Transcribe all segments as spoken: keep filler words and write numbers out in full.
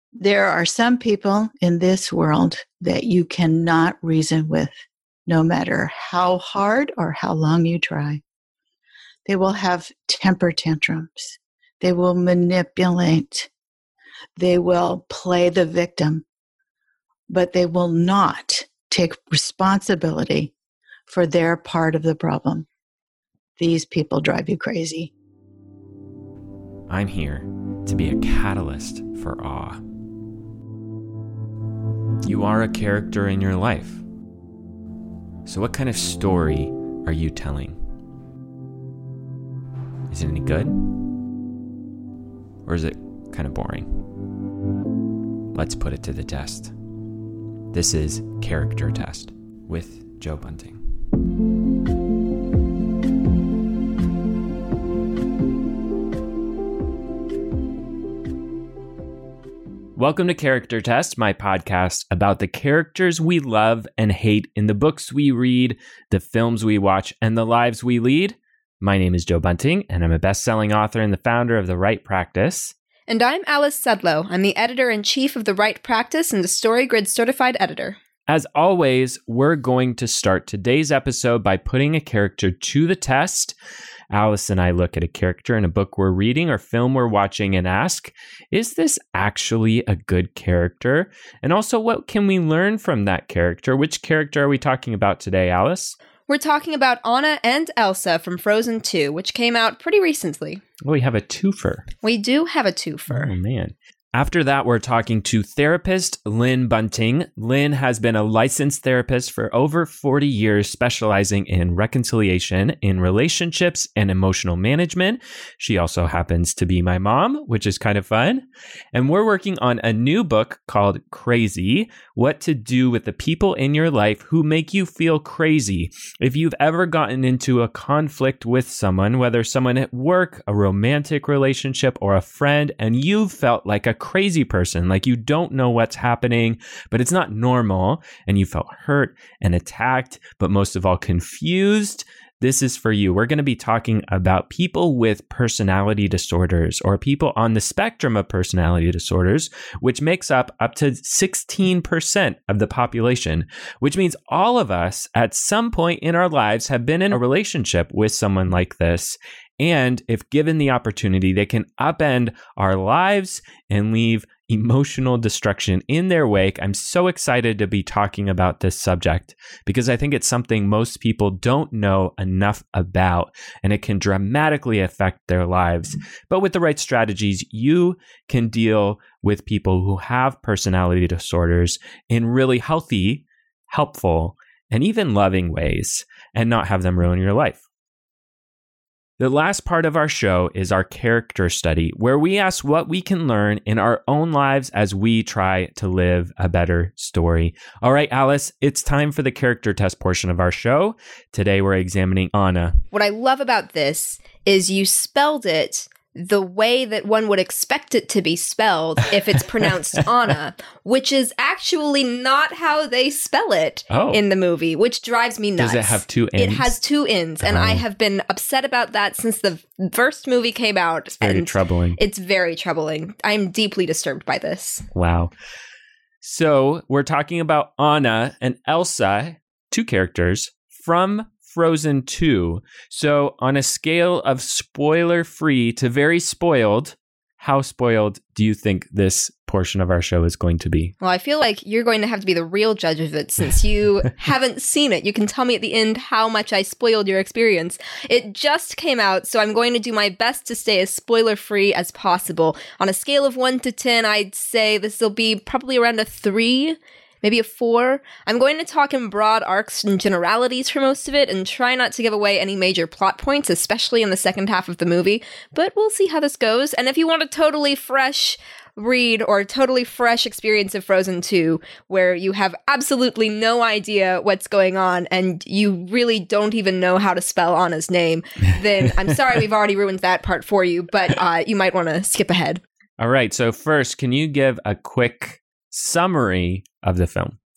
There are some people in this world that you cannot reason with, no matter how hard or how long you try. They will have temper tantrums. They will manipulate. They will play the victim, but they will not take responsibility for their part of the problem. These people drive you crazy. I'm here to be a catalyst for awe. You are a character in your life. So what kind of story are you telling? Is it any good? Or is it kind of boring? Let's put it to the test. This is Character Test with Joe Bunting. Welcome to Character Test, my podcast about the characters we love and hate in the books we read, the films we watch, and the lives we lead. My name is Joe Bunting, and I'm a best-selling author and the founder of The Right Practice. And I'm Alice Sudlow. I'm the editor-in-chief of The Right Practice and the StoryGrid certified editor. As always, we're going to start today's episode by putting a character to the test. Alice and I look at a character in a book we're reading or film we're watching and ask, is this actually a good character? And also, what can we learn from that character? Which character are we talking about today, Alice? We're talking about Anna and Elsa from Frozen two, which came out pretty recently. Oh, we have a twofer. We do have a twofer. Oh, man. After that, we're talking to therapist Lynn Bunting. Lynn has been a licensed therapist for over forty years, specializing in reconciliation in relationships and emotional management. She also happens to be my mom, which is kind of fun. And we're working on a new book called Crazy, What to Do with the People in Your Life Who Make You Feel Crazy. If you've ever gotten into a conflict with someone, whether someone at work, a romantic relationship, or a friend, and you've felt like a crazy person, like you don't know what's happening, but it's not normal, and you felt hurt and attacked, but most of all confused, this is for you. We're going to be talking about people with personality disorders or people on the spectrum of personality disorders, which makes up up to sixteen percent of the population, which means all of us at some point in our lives have been in a relationship with someone like this. And if given the opportunity, they can upend our lives and leave emotional destruction in their wake. I'm so excited to be talking about this subject because I think it's something most people don't know enough about, and it can dramatically affect their lives. But with the right strategies, you can deal with people who have personality disorders in really healthy, helpful, and even loving ways and not have them ruin your life. The last part of our show is our character study, where we ask what we can learn in our own lives as we try to live a better story. All right, Alice, it's time for the character test portion of our show. Today, we're examining Anna. What I love about this is you spelled it the way that one would expect it to be spelled if it's pronounced Anna, which is actually not how they spell it oh. in the movie, which drives me nuts. Does it have two N's? It has two N's, and oh. I have been upset about that since the first movie came out. It's very and troubling. It's very troubling. I'm deeply disturbed by this. Wow. So we're talking about Anna and Elsa, two characters from Frozen two. So on a scale of spoiler-free to very spoiled, how spoiled do you think this portion of our show is going to be? Well, I feel like you're going to have to be the real judge of it since you haven't seen it. You can tell me at the end how much I spoiled your experience. It just came out, so I'm going to do my best to stay as spoiler-free as possible. On a scale of one to ten, I'd say this will be probably around a three. Maybe a four. I'm going to talk in broad arcs and generalities for most of it and try not to give away any major plot points, especially in the second half of the movie, but we'll see how this goes. And if you want a totally fresh read or a totally fresh experience of Frozen two, where you have absolutely no idea what's going on and you really don't even know how to spell Anna's name, then I'm sorry we've already ruined that part for you, but uh, you might want to skip ahead. All right, so first, can you give a quick summary of the film?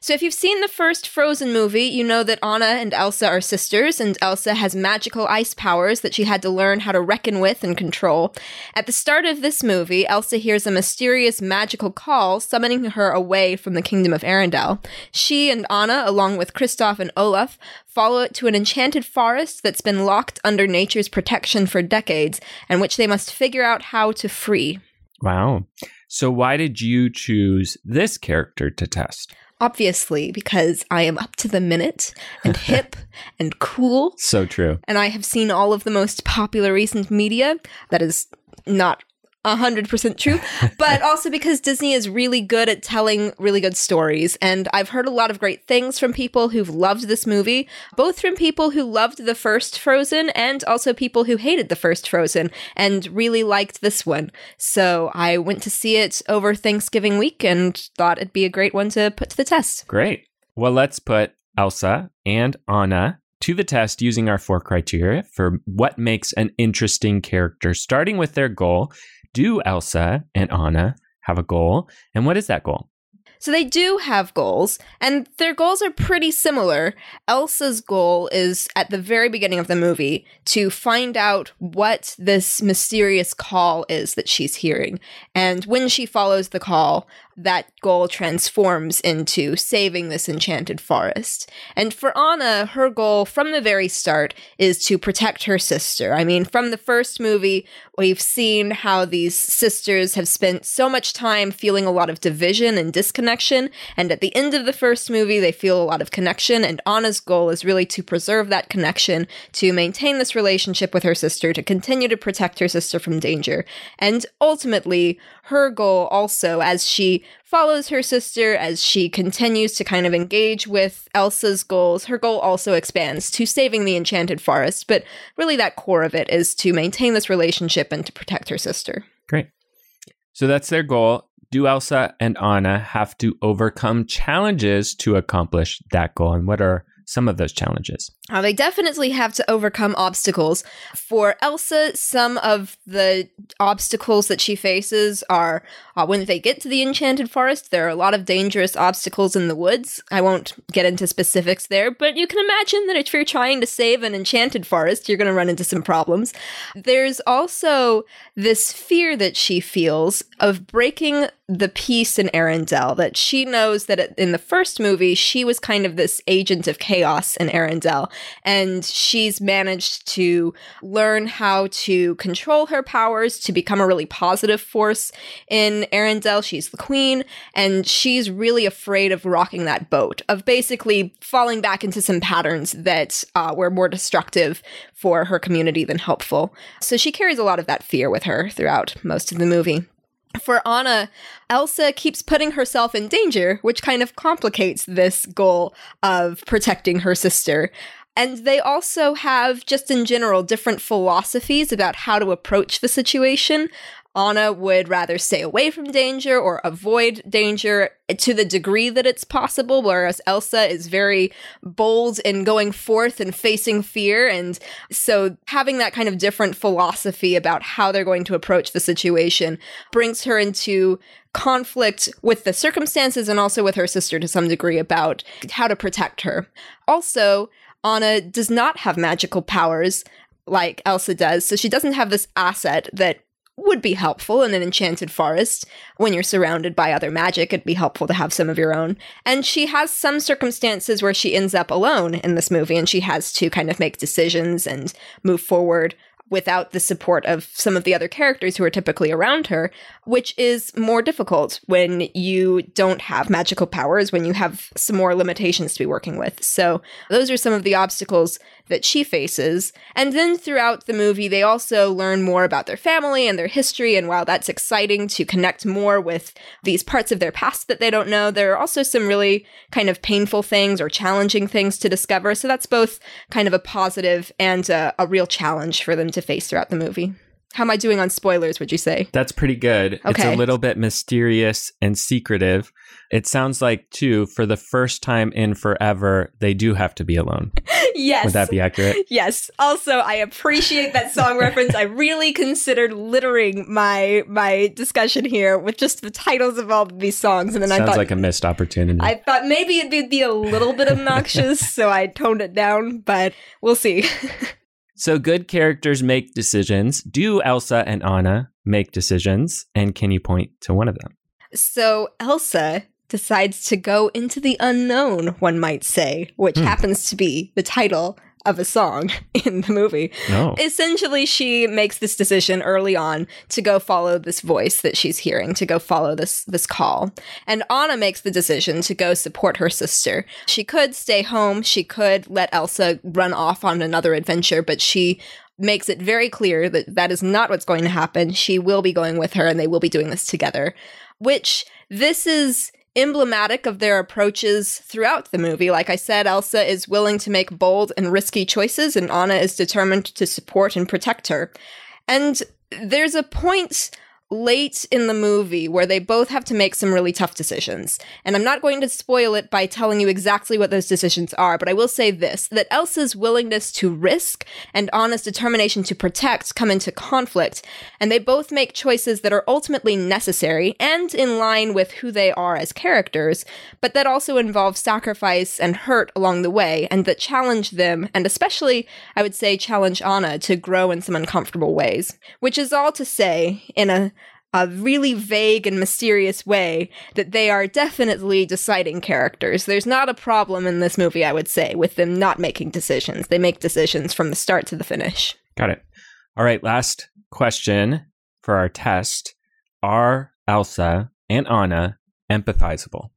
So if you've seen the first Frozen movie, you know that Anna and Elsa are sisters, and Elsa has magical ice powers that she had to learn how to reckon with and control. At the start of this movie, Elsa hears a mysterious magical call summoning her away from the kingdom of Arendelle. She and Anna, along with Kristoff and Olaf, follow it to an enchanted forest that's been locked under nature's protection for decades, and which they must figure out how to free. Wow. So why did you choose this character to test? Obviously, because I am up to the minute and hip and cool. So true. And I have seen all of the most popular recent media. That is not one hundred percent true, but also because Disney is really good at telling really good stories. And I've heard a lot of great things from people who've loved this movie, both from people who loved the first Frozen and also people who hated the first Frozen and really liked this one. So I went to see it over Thanksgiving week and thought it'd be a great one to put to the test. Great. Well, let's put Elsa and Anna to the test using our four criteria for what makes an interesting character, starting with their goal. Do Elsa and Anna have a goal? And what is that goal? So they do have goals, and their goals are pretty similar. Elsa's goal is, at the very beginning of the movie, to find out what this mysterious call is that she's hearing. And when she follows the call, that goal transforms into saving this enchanted forest. And for Anna, her goal from the very start is to protect her sister. I mean, from the first movie, we've seen how these sisters have spent so much time feeling a lot of division and disconnection. And at the end of the first movie, they feel a lot of connection. And Anna's goal is really to preserve that connection, to maintain this relationship with her sister, to continue to protect her sister from danger. And ultimately, her goal also, as she follows her sister, as she continues to kind of engage with Elsa's goals, her goal also expands to saving the enchanted forest. But really that core of it is to maintain this relationship and to protect her sister. Great. So that's their goal. Do Elsa and Anna have to overcome challenges to accomplish that goal? And what are some of those challenges? Uh, they definitely have to overcome obstacles. For Elsa, some of the obstacles that she faces are uh, when they get to the Enchanted Forest, there are a lot of dangerous obstacles in the woods. I won't get into specifics there, but you can imagine that if you're trying to save an enchanted forest, you're going to run into some problems. There's also this fear that she feels of breaking the peace in Arendelle, that she knows that in the first movie, she was kind of this agent of chaos in Arendelle. And she's managed to learn how to control her powers to become a really positive force in Arendelle. She's the queen, and she's really afraid of rocking that boat, of basically falling back into some patterns that uh, were more destructive for her community than helpful. So she carries a lot of that fear with her throughout most of the movie. For Anna, Elsa keeps putting herself in danger, which kind of complicates this goal of protecting her sister. And they also have, just in general, different philosophies about how to approach the situation. Anna would rather stay away from danger or avoid danger to the degree that it's possible, whereas Elsa is very bold in going forth and facing fear. And so having that kind of different philosophy about how they're going to approach the situation brings her into conflict with the circumstances and also with her sister to some degree about how to protect her. Also, Anna does not have magical powers like Elsa does, so she doesn't have this asset that would be helpful in an enchanted forest. When you're surrounded by other magic, it'd be helpful to have some of your own. And she has some circumstances where she ends up alone in this movie, and she has to kind of make decisions and move forward without the support of some of the other characters who are typically around her, which is more difficult when you don't have magical powers, when you have some more limitations to be working with. So those are some of the obstacles that she faces. And then throughout the movie, they also learn more about their family and their history. And while that's exciting to connect more with these parts of their past that they don't know, there are also some really kind of painful things or challenging things to discover. So that's both kind of a positive and a, a real challenge for them to face throughout the movie. How am I doing on spoilers, would you say? That's pretty good. Okay. It's a little bit mysterious and secretive. It sounds like, too, for the first time in forever, they do have to be alone. Yes. Would that be accurate? Yes. Also, I appreciate that song reference. I really considered littering my my discussion here with just the titles of all of these songs, and then Sounds I thought like a missed opportunity. I thought maybe it'd be a little bit obnoxious, so I toned it down, but we'll see. So good characters make decisions. Do Elsa and Anna make decisions? And can you point to one of them? So Elsa decides to go into the unknown, one might say, which Hmm. happens to be the title of a song in the movie. Oh. Essentially, she makes this decision early on to go follow this voice that she's hearing, to go follow this this call. And Anna makes the decision to go support her sister. She could stay home, she could let Elsa run off on another adventure, but she makes it very clear that that is not what's going to happen. She will be going with her and they will be doing this together, which this is emblematic of their approaches throughout the movie. Like I said, Elsa is willing to make bold and risky choices, and Anna is determined to support and protect her. And there's a point late in the movie where they both have to make some really tough decisions. And I'm not going to spoil it by telling you exactly what those decisions are, but I will say this, that Elsa's willingness to risk and Anna's determination to protect come into conflict, and they both make choices that are ultimately necessary and in line with who they are as characters, but that also involve sacrifice and hurt along the way, and that challenge them, and especially, I would say, challenge Anna to grow in some uncomfortable ways. Which is all to say, in a a really vague and mysterious way, that they are definitely deciding characters. There's not a problem in this movie, I would say, with them not making decisions. They make decisions from the start to the finish. Got it. All right, last question for our test. Are Elsa and Anna empathizable?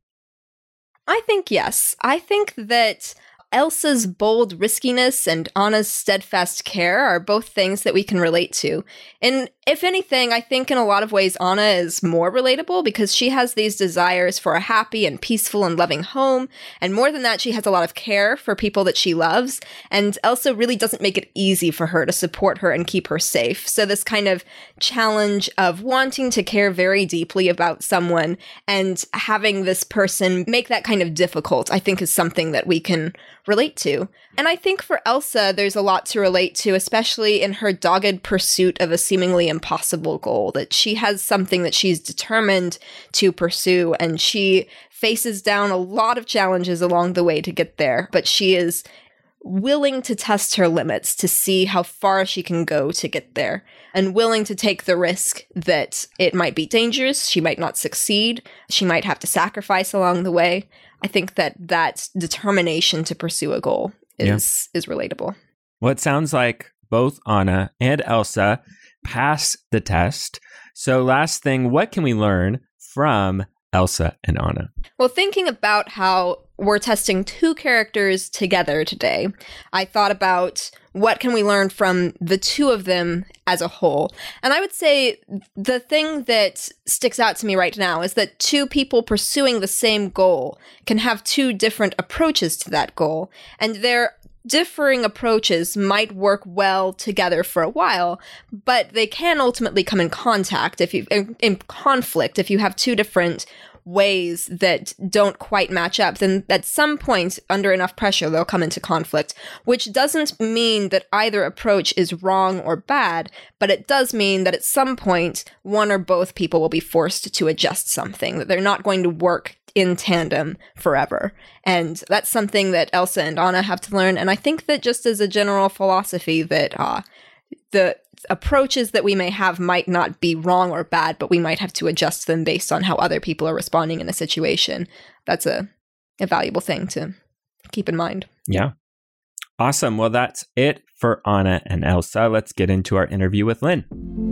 I think yes. I think that Elsa's bold riskiness and Anna's steadfast care are both things that we can relate to. And if anything, I think in a lot of ways Anna is more relatable because she has these desires for a happy and peaceful and loving home. And more than that, she has a lot of care for people that she loves. And Elsa really doesn't make it easy for her to support her and keep her safe. So this kind of challenge of wanting to care very deeply about someone and having this person make that kind of difficult, I think is something that we can relate to. And I think for Elsa, there's a lot to relate to, especially in her dogged pursuit of a seemingly impossible goal, that she has something that she's determined to pursue, and she faces down a lot of challenges along the way to get there, but she is willing to test her limits to see how far she can go to get there, and willing to take the risk that it might be dangerous, she might not succeed, she might have to sacrifice along the way. I think that that determination to pursue a goal is yeah. is relatable. Well, it sounds like both Anna and Elsa pass the test. So last thing, what can we learn from Elsa and Anna? Well, thinking about how we're testing two characters together today, I thought about what can we learn from the two of them as a whole. And I would say the thing that sticks out to me right now is that two people pursuing the same goal can have two different approaches to that goal. And their differing approaches might work well together for a while, but they can ultimately come in contact if you in, in conflict if you have two different ways that don't quite match up. Then at some point, under enough pressure, they'll come into conflict, which doesn't mean that either approach is wrong or bad, but it does mean that at some point, one or both people will be forced to adjust something, that they're not going to work in tandem forever. And that's something that Elsa and Anna have to learn. And I think that just as a general philosophy that uh, the approaches that we may have might not be wrong or bad, but we might have to adjust them based on how other people are responding in a situation. That's a, a valuable thing to keep in mind. Yeah. Awesome. Well, that's it for Anna and Elsa. Let's get into our interview with Lynn.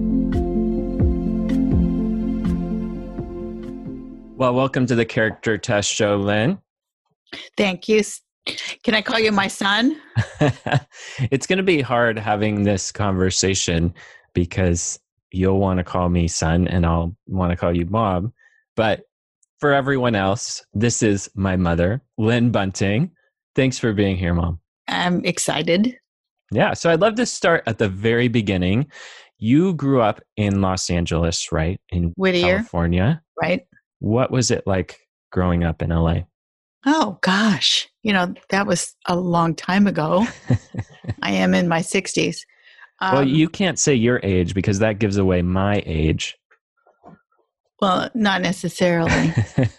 Well, welcome to the Character Test Show, Lynn. Thank you. Can I call you my son? It's going to be hard having this conversation because you'll want to call me son and I'll want to call you mom. But for everyone else, this is my mother, Lynn Bunting. Thanks for being here, Mom. I'm excited. Yeah. So I'd love to start at the very beginning. You grew up in Los Angeles, right? In Whittier, California. Right. What was it like growing up in L A? Oh, gosh. you know, that was a long time ago. I am in my sixties. Um, well, you can't say your age because that gives away my age. Well, not necessarily.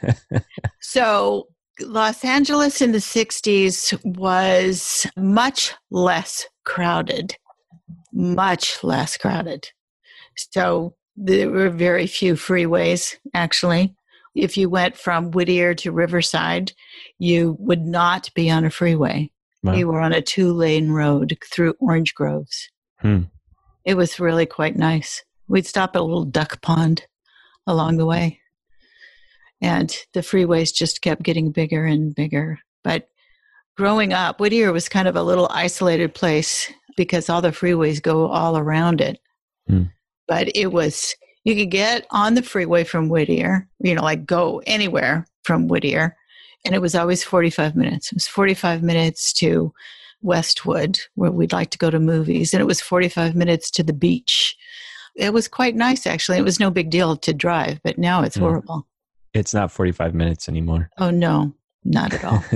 So Los Angeles in the sixties was much less crowded, much less crowded. So there were very few freeways, actually. If you went from Whittier to Riverside, you would not be on a freeway. Wow. You were on a two-lane road through orange groves. Hmm. It was really quite nice. We'd stop at a little duck pond along the way. And the freeways just kept getting bigger and bigger. But growing up, Whittier was kind of a little isolated place because all the freeways go all around it. Hmm. But it was, you could get on the freeway from Whittier, you know, like go anywhere from Whittier. And it was always forty-five minutes. It was forty-five minutes to Westwood, where we'd like to go to movies. And it was forty-five minutes to the beach. It was quite nice, actually. It was no big deal to drive, but now it's hmm. horrible. It's not forty-five minutes anymore. Oh, no, not at all.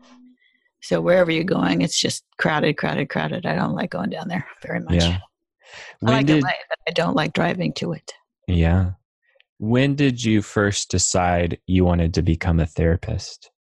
So wherever you're going, it's just crowded, crowded, crowded. I don't like going down there very much. Yeah. When I like did, L A, but I don't like driving to it. Yeah. When did you first decide you wanted to become a therapist?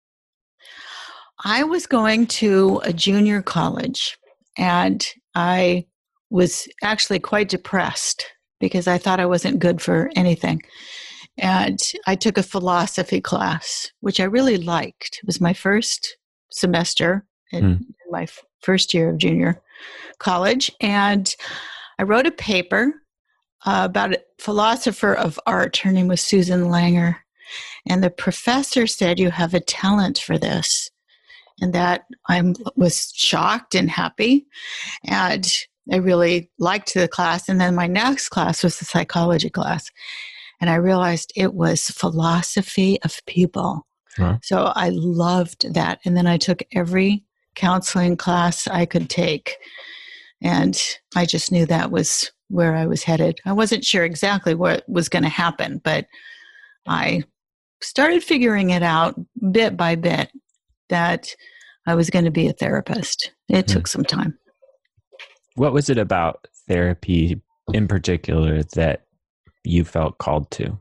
I was going to a junior college, and I was actually quite depressed because I thought I wasn't good for anything. And I took a philosophy class, which I really liked. It was my first semester in mm. my f- first year of junior college. And I wrote a paper uh, about a philosopher of art. Her name was Susan Langer. And the professor said, "You have a talent for this." And that I was shocked and happy. And I really liked the class. And then my next class was the psychology class. And I realized it was philosophy of people. Huh. So I loved that. And then I took every counseling class I could take. And I just knew that was where I was headed. I wasn't sure exactly what was going to happen, but I started figuring it out bit by bit that I was going to be a therapist. It hmm. took some time. What was it about therapy in particular that you felt called to?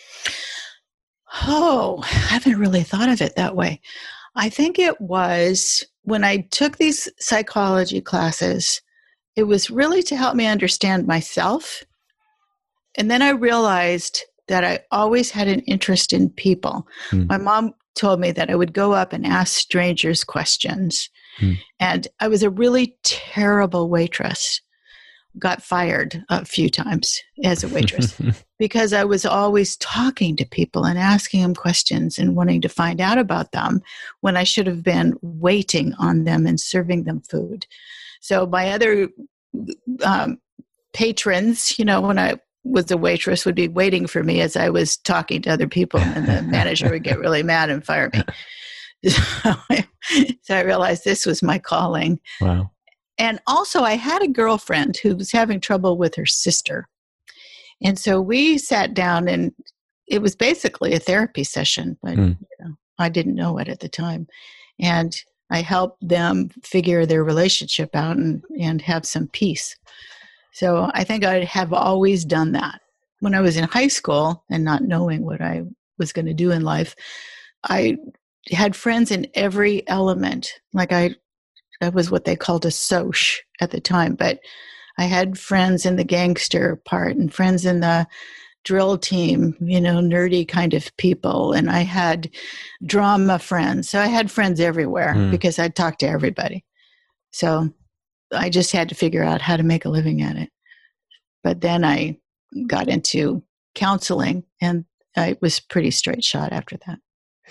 Oh, I haven't really thought of it that way. I think it was when I took these psychology classes, it was really to help me understand myself. And then I realized that I always had an interest in people. Hmm. My mom told me that I would go up and ask strangers questions. Hmm. And I was a really terrible waitress. Got fired a few times as a waitress because I was always talking to people and asking them questions and wanting to find out about them when I should have been waiting on them and serving them food. So my other um, patrons, you know, when I was a waitress, would be waiting for me as I was talking to other people, and the manager would get really mad and fire me. So, so I realized this was my calling. Wow. And also, I had a girlfriend who was having trouble with her sister. And so we sat down, and it was basically a therapy session, but mm. you know, I didn't know it at the time. And I helped them figure their relationship out and, and have some peace. So I think I have always done that. When I was in high school and not knowing what I was going to do in life, I had friends in every element. Like I That was what they called a soc at the time. But I had friends in the gangster part and friends in the drill team, you know, nerdy kind of people. And I had drama friends. So I had friends everywhere mm. because I'd talk to everybody. So I just had to figure out how to make a living at it. But then I got into counseling, and I was pretty straight shot after that.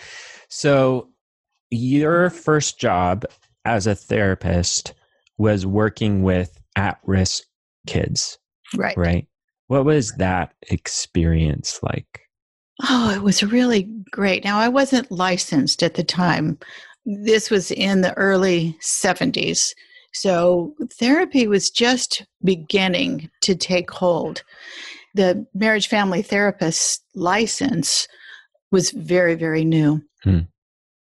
So your first job as a therapist was working with at-risk kids. Right. Right. What was that experience like? Oh, it was really great. Now, I wasn't licensed at the time. This was in the early seventies. So therapy was just beginning to take hold. The marriage family therapist license was very, very new. Hmm.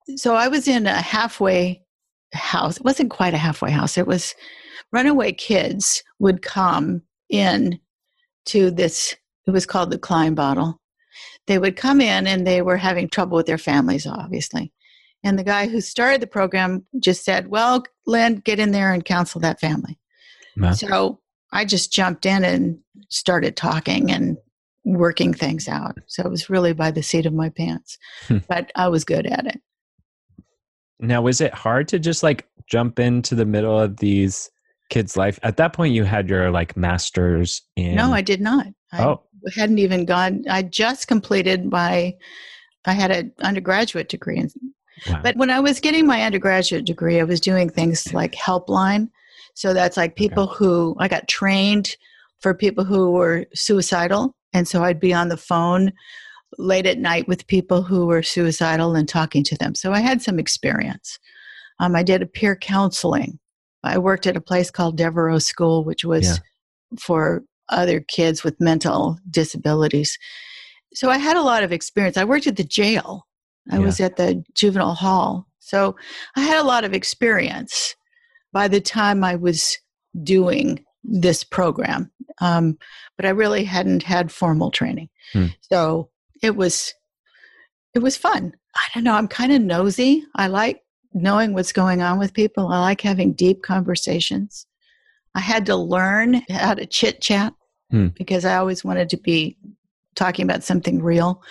So I was in a halfway house. It wasn't quite a halfway house. It was runaway kids would come in to this, it was called the Klein Bottle. They would come in and they were having trouble with their families, obviously. And the guy who started the program just said, well, Lynn, get in there and counsel that family. Wow. So I just jumped in and started talking and working things out. So it was really by the seat of my pants, but I was good at it. Now, was it hard to just like jump into the middle of these kids' life? At that point, you had your like master's in... No, I did not. I oh. hadn't even gone. I just completed my, I had an undergraduate degree. In, wow. But when I was getting my undergraduate degree, I was doing things like Helpline. So that's like people okay. who, I got trained for people who were suicidal. And so I'd be on the phone late at night with people who were suicidal and talking to them. So I had some experience. Um, I did a peer counseling. I worked at a place called Devereaux School, which was yeah. for other kids with mental disabilities. So I had a lot of experience. I worked at the jail. I yeah. was at the juvenile hall. So I had a lot of experience by the time I was doing this program. Um, but I really hadn't had formal training. Hmm. So it was, it was fun. I don't know. I'm kind of nosy. I like knowing what's going on with people. I like having deep conversations. I had to learn how to chit chat hmm. because I always wanted to be talking about something real.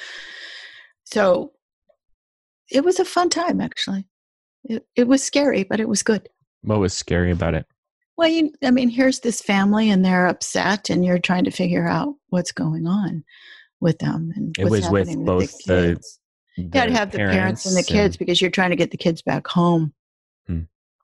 So it was a fun time, actually. It, it was scary, but it was good. What was scary about it? Well, you, I mean, here's this family and they're upset and you're trying to figure out what's going on with them. And it was with both with the kids. the, the you got to have the parents and the kids and... because you're trying to get the kids back home. Hmm.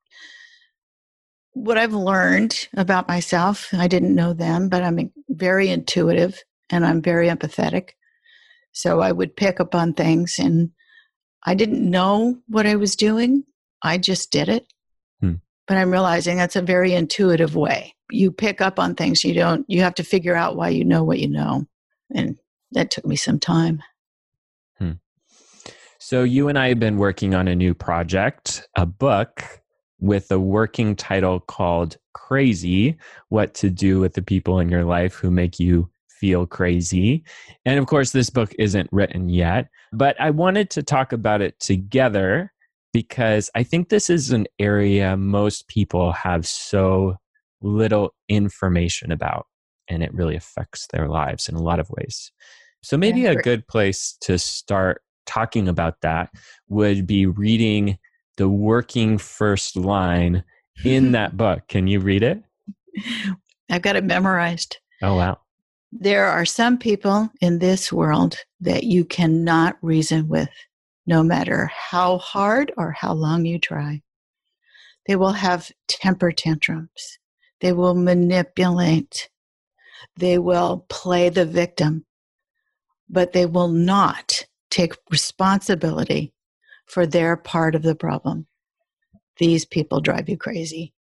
What I've learned about myself, I didn't know them, but I'm very intuitive and I'm very empathetic. So I would pick up on things and I didn't know what I was doing. I just did it. Hmm. But I'm realizing that's a very intuitive way. You pick up on things. You don't, you have to figure out why you know what you know. And that took me some time. Hmm. So you and I have been working on a new project, a book with a working title called Crazy, What to Do with the People in Your Life Who Make You Feel Crazy. And of course, this book isn't written yet, but I wanted to talk about it together because I think this is an area most people have so little information about, and it really affects their lives in a lot of ways. So maybe a good place to start talking about that would be reading the working first line in that book. Can you read it? I've got it memorized. Oh, wow. There are some people in this world that you cannot reason with, no matter how hard or how long you try. They will have temper tantrums. They will manipulate. They will play the victim, but they will not take responsibility for their part of the problem. These people drive you crazy.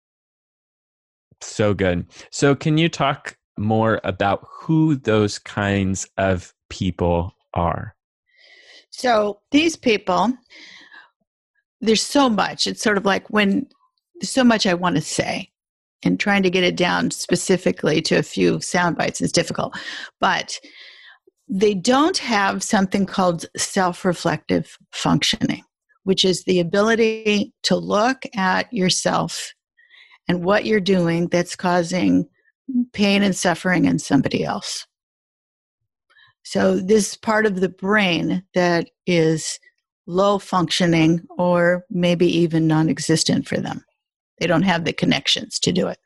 So good. So can you talk more about who those kinds of people are? So these people, there's so much. It's sort of like when there's so much I want to say, and trying to get it down specifically to a few sound bites is difficult. But they don't have something called self-reflective functioning, which is the ability to look at yourself and what you're doing that's causing pain and suffering in somebody else. So this part of the brain that is low functioning or maybe even non-existent for them. They don't have the connections to do it.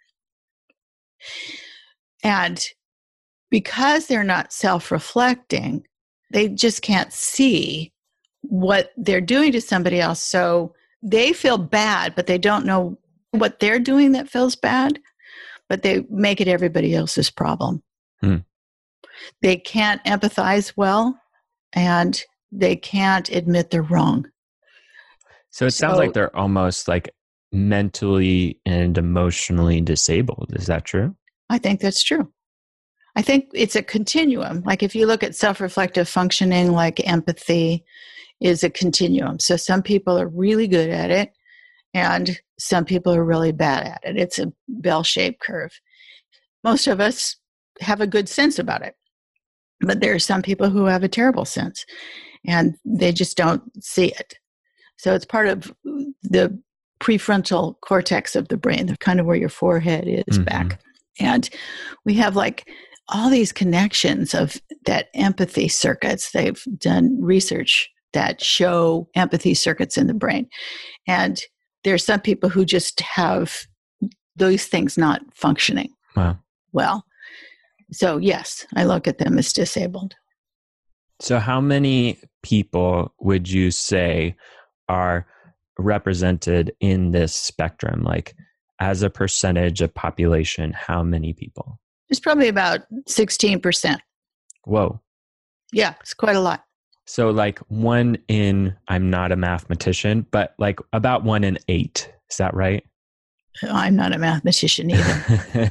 And because they're not self-reflecting, they just can't see what they're doing to somebody else. So they feel bad, but they don't know what they're doing that feels bad, but they make it everybody else's problem. Hmm. They can't empathize well, and they can't admit they're wrong. So it so, sounds like they're almost like mentally and emotionally disabled. Is that true? I think that's true. I think it's a continuum. Like if you look at self-reflective functioning, like empathy, is a continuum. So some people are really good at it, and some people are really bad at it. It's a bell-shaped curve. Most of us have a good sense about it, but there are some people who have a terrible sense, and they just don't see it. So it's part of the prefrontal cortex of the brain, the kind of where your forehead is mm-hmm. back. And we have like all these connections of that empathy circuits. They've done research that show empathy circuits in the brain. And there's some people who just have those things not functioning wow. well. So yes, I look at them as disabled. So how many people would you say are represented in this spectrum? Like as a percentage of population, how many people? It's probably about sixteen percent. Whoa. Yeah, it's quite a lot. So like one in, I'm not a mathematician, but like about one in eight. Is that right? I'm not a mathematician either.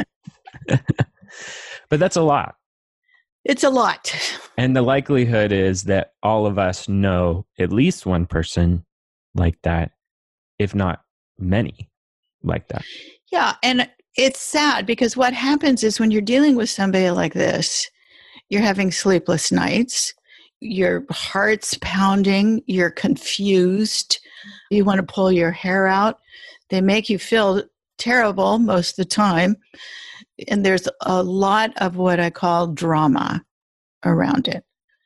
But that's a lot. It's a lot. And the likelihood is that all of us know at least one person like that, if not many like that. Yeah. And it's sad because what happens is when you're dealing with somebody like this, you're having sleepless nights, your heart's pounding, you're confused, you want to pull your hair out. They make you feel terrible most of the time. And there's a lot of what I call drama around it.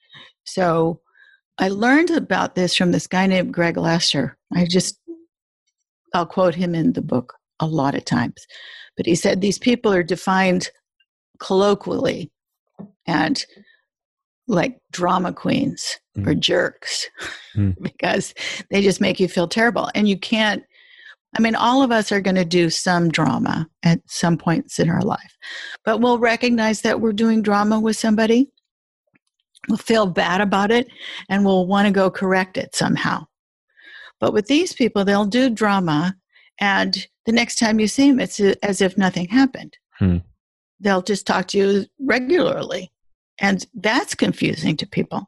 So I learned about this from this guy named Greg Lester. I just, I'll quote him in the book a lot of times. But he said these people are defined colloquially and like drama queens mm. or jerks mm. because they just make you feel terrible. And you can't, I mean, all of us are going to do some drama at some points in our life, but we'll recognize that we're doing drama with somebody. We'll feel bad about it and we'll want to go correct it somehow. But with these people, they'll do drama and the next time you see them, it's as if nothing happened. Hmm. They'll just talk to you regularly. And that's confusing to people.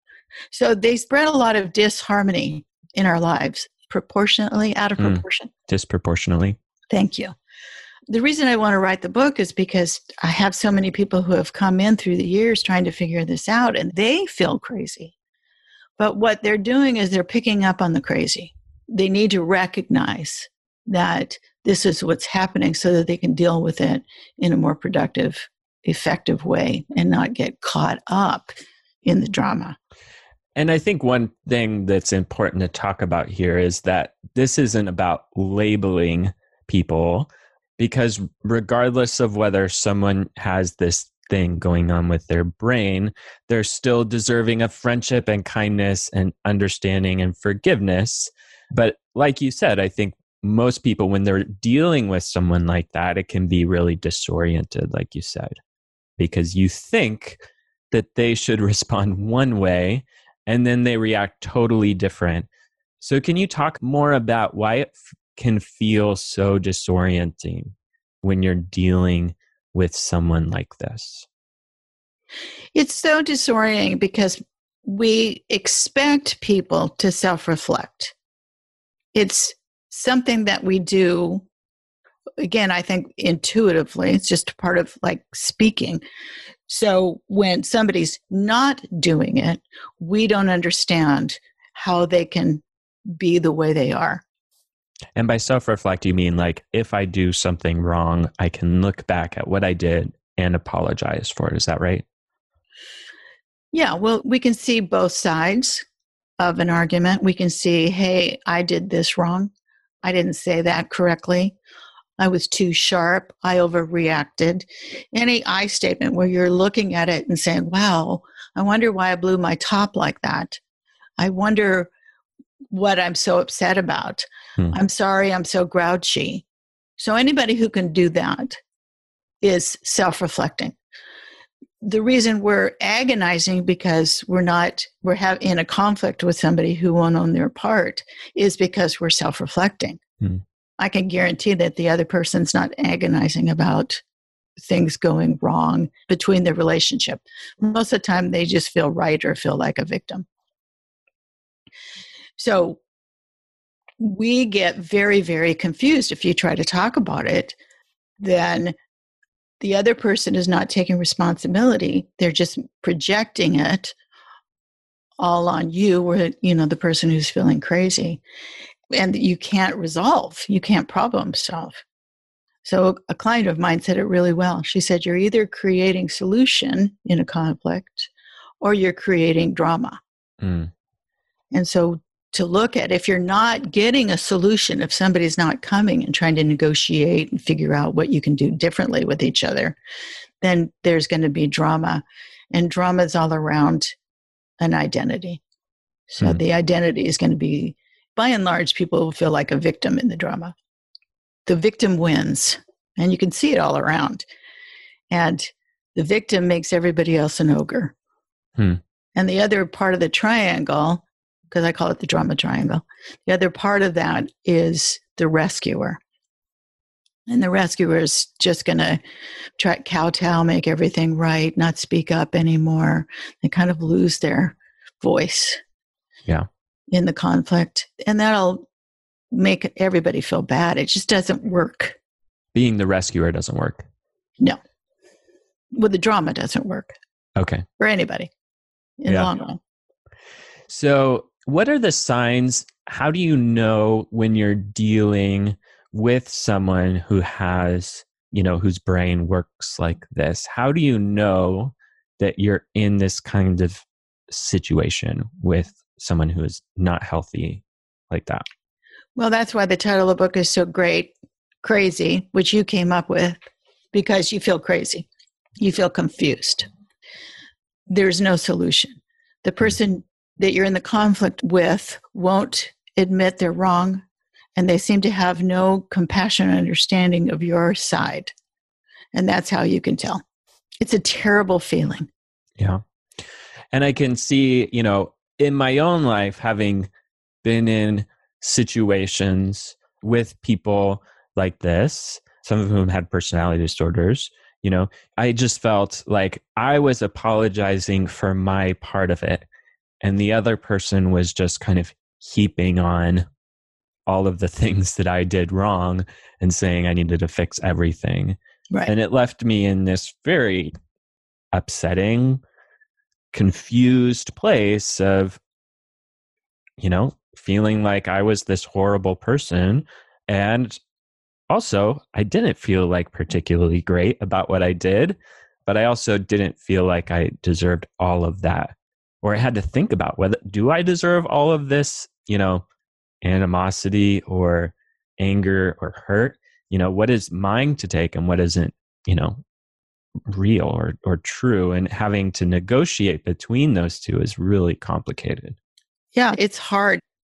So they spread a lot of disharmony in our lives, proportionately out of mm. proportion. Disproportionately. Thank you. The reason I want to write the book is because I have so many people who have come in through the years trying to figure this out, and they feel crazy. But what they're doing is they're picking up on the crazy. They need to recognize that this is what's happening so that they can deal with it in a more productive, effective way and not get caught up in the drama. And I think one thing that's important to talk about here is that this isn't about labeling people, because regardless of whether someone has this thing going on with their brain, they're still deserving of friendship and kindness and understanding and forgiveness. But like you said, I think most people, when they're dealing with someone like that, it can be really disoriented, like you said, because you think that they should respond one way and then they react totally different. So can you talk more about why it f- can feel so disorienting when you're dealing with someone like this? It's so disorienting because we expect people to self-reflect. It's something that we do, again, I think intuitively. It's just part of like speaking. So when somebody's not doing it, we don't understand how they can be the way they are. And by self-reflect, you mean like if I do something wrong, I can look back at what I did and apologize for it. Is that right? Yeah, well, we can see both sides of an argument. We can see, hey, I did this wrong. I didn't say that correctly. I was too sharp. I overreacted. Any I statement where you're looking at it and saying, wow, I wonder why I blew my top like that. I wonder what I'm so upset about. Hmm. I'm sorry, I'm so grouchy. So anybody who can do that is self-reflecting. The reason we're agonizing because we're not, we're have, in a conflict with somebody who won't own their part is because we're self-reflecting. Hmm. I can guarantee that the other person's not agonizing about things going wrong between the relationship. Most of the time, they just feel right or feel like a victim. So we get very, very confused if you try to talk about it. Then the other person is not taking responsibility. They're just projecting it all on you, or, you know, the person who's feeling crazy. And you can't resolve. You can't problem solve. So a client of mine said it really well. She said, you're either creating solution in a conflict or you're creating drama. Mm. And so to look at, if you're not getting a solution, if somebody's not coming and trying to negotiate and figure out what you can do differently with each other, then there's going to be drama. And drama is all around an identity. So Hmm. the identity is going to be, by and large, people will feel like a victim in the drama. The victim wins, and you can see it all around. And the victim makes everybody else an ogre. Hmm. And the other part of the triangle, because I call it the drama triangle, the other part of that is the rescuer. And the rescuer is just going to try kowtow, make everything right, not speak up anymore. They kind of lose their voice Yeah. in the conflict. And that'll make everybody feel bad. It just doesn't work. Being the rescuer doesn't work. No. Well, the drama doesn't work Okay. for anybody in Yeah. the long run. So, what are the signs? How do you know when you're dealing with someone who has, you know, whose brain works like this? How do you know that you're in this kind of situation with someone who is not healthy like that? Well, that's why the title of the book is so great, Crazy, which you came up with, because you feel crazy. You feel confused. There's no solution. The person that you're in the conflict with won't admit they're wrong, and they seem to have no compassion or understanding of your side. And that's how you can tell. It's a terrible feeling. Yeah. And I can see, you know, in my own life, having been in situations with people like this, some of whom had personality disorders, you know, I just felt like I was apologizing for my part of it. And the other person was just kind of heaping on all of the things that I did wrong and saying I needed to fix everything. Right. And it left me in this very upsetting, confused place of, you know, feeling like I was this horrible person. And also, I didn't feel like particularly great about what I did, but I also didn't feel like I deserved all of that. Or I had to think about whether, do I deserve all of this, you know, animosity or anger or hurt? You know, what is mine to take and what isn't, you know, real or, or true? And having to negotiate between those two is really complicated. Yeah, it's hard.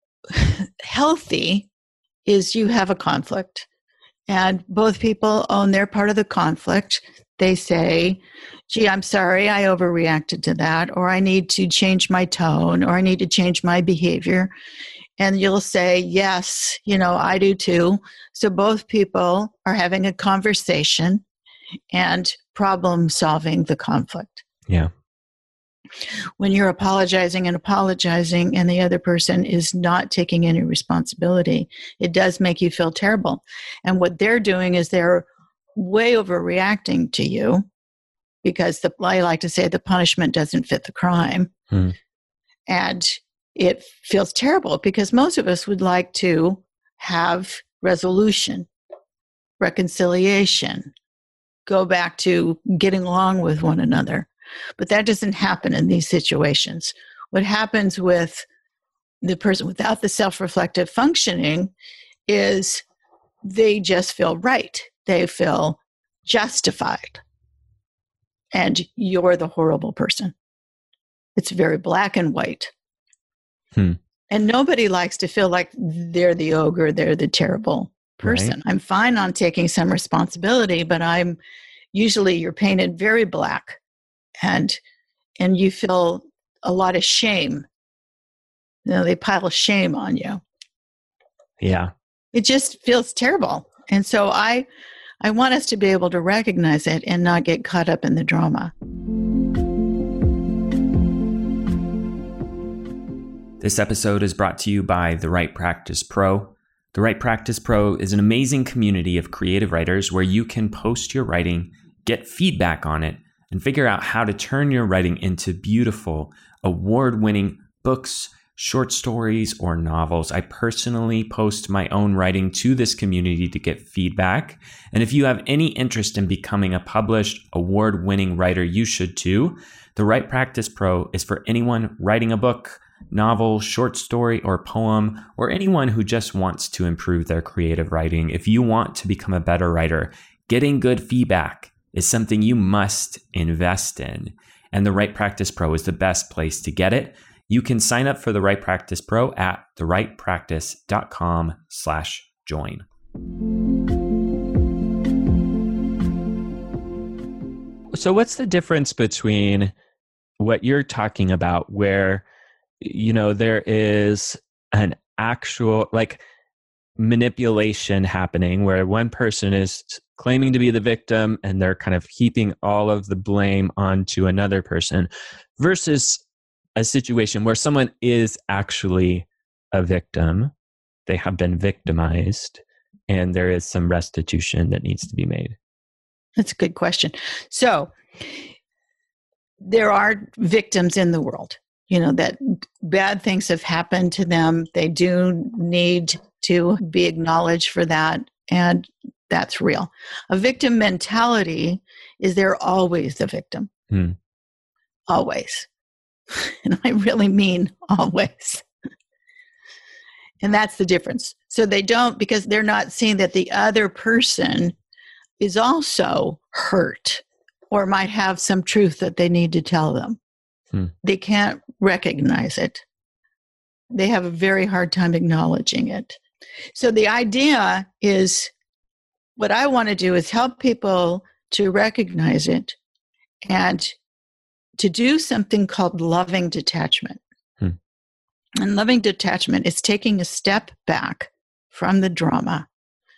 Healthy is you have a conflict and both people own their part of the conflict. They say, gee, I'm sorry, I overreacted to that, or I need to change my tone, or I need to change my behavior. And you'll say, yes, you know, I do too. So both people are having a conversation and problem solving the conflict. Yeah. When you're apologizing and apologizing and the other person is not taking any responsibility, it does make you feel terrible. And what they're doing is they're way overreacting to you because the, I like to say the punishment doesn't fit the crime. Hmm. And it feels terrible because most of us would like to have resolution, reconciliation, go back to getting along with one another. But that doesn't happen in these situations. What happens with the person without the self-reflective functioning is they just feel right. They feel justified. And you're the horrible person. It's very black and white. Hmm. And nobody likes to feel like they're the ogre, they're the terrible person. Right. I'm fine on taking some responsibility, but I'm usually you're painted very black. And and you feel a lot of shame. You know, they pile shame on you. Yeah. It just feels terrible. And so I I want us to be able to recognize it and not get caught up in the drama. This episode is brought to you by The Right Practice Pro. The Right Practice Pro is an amazing community of creative writers where you can post your writing, get feedback on it, and figure out how to turn your writing into beautiful, award-winning books, short stories, or novels. I personally post my own writing to this community to get feedback. And if you have any interest in becoming a published, award-winning writer, you should too. The Right Practice Pro is for anyone writing a book, novel, short story, or poem, or anyone who just wants to improve their creative writing. If you want to become a better writer, getting good feedback is something you must invest in. And the Right Practice Pro is the best place to get it. You can sign up for the Right Practice Pro at therightpractice.com slash join. So what's the difference between what you're talking about where, you know, there is an actual like manipulation happening where one person is claiming to be the victim and they're kind of heaping all of the blame onto another person versus a situation where someone is actually a victim, they have been victimized, and there is some restitution that needs to be made? That's a good question. So there are victims in the world, you know, that bad things have happened to them. They do need to be acknowledged for that. And that's real. A victim mentality is they're always the victim. Hmm. Always. And I really mean always. And that's the difference. So they don't, because they're not seeing that the other person is also hurt or might have some truth that they need to tell them. Hmm. They can't recognize it. They have a very hard time acknowledging it. So the idea is, what I want to do is help people to recognize it and to do something called loving detachment. Hmm. And loving detachment is taking a step back from the drama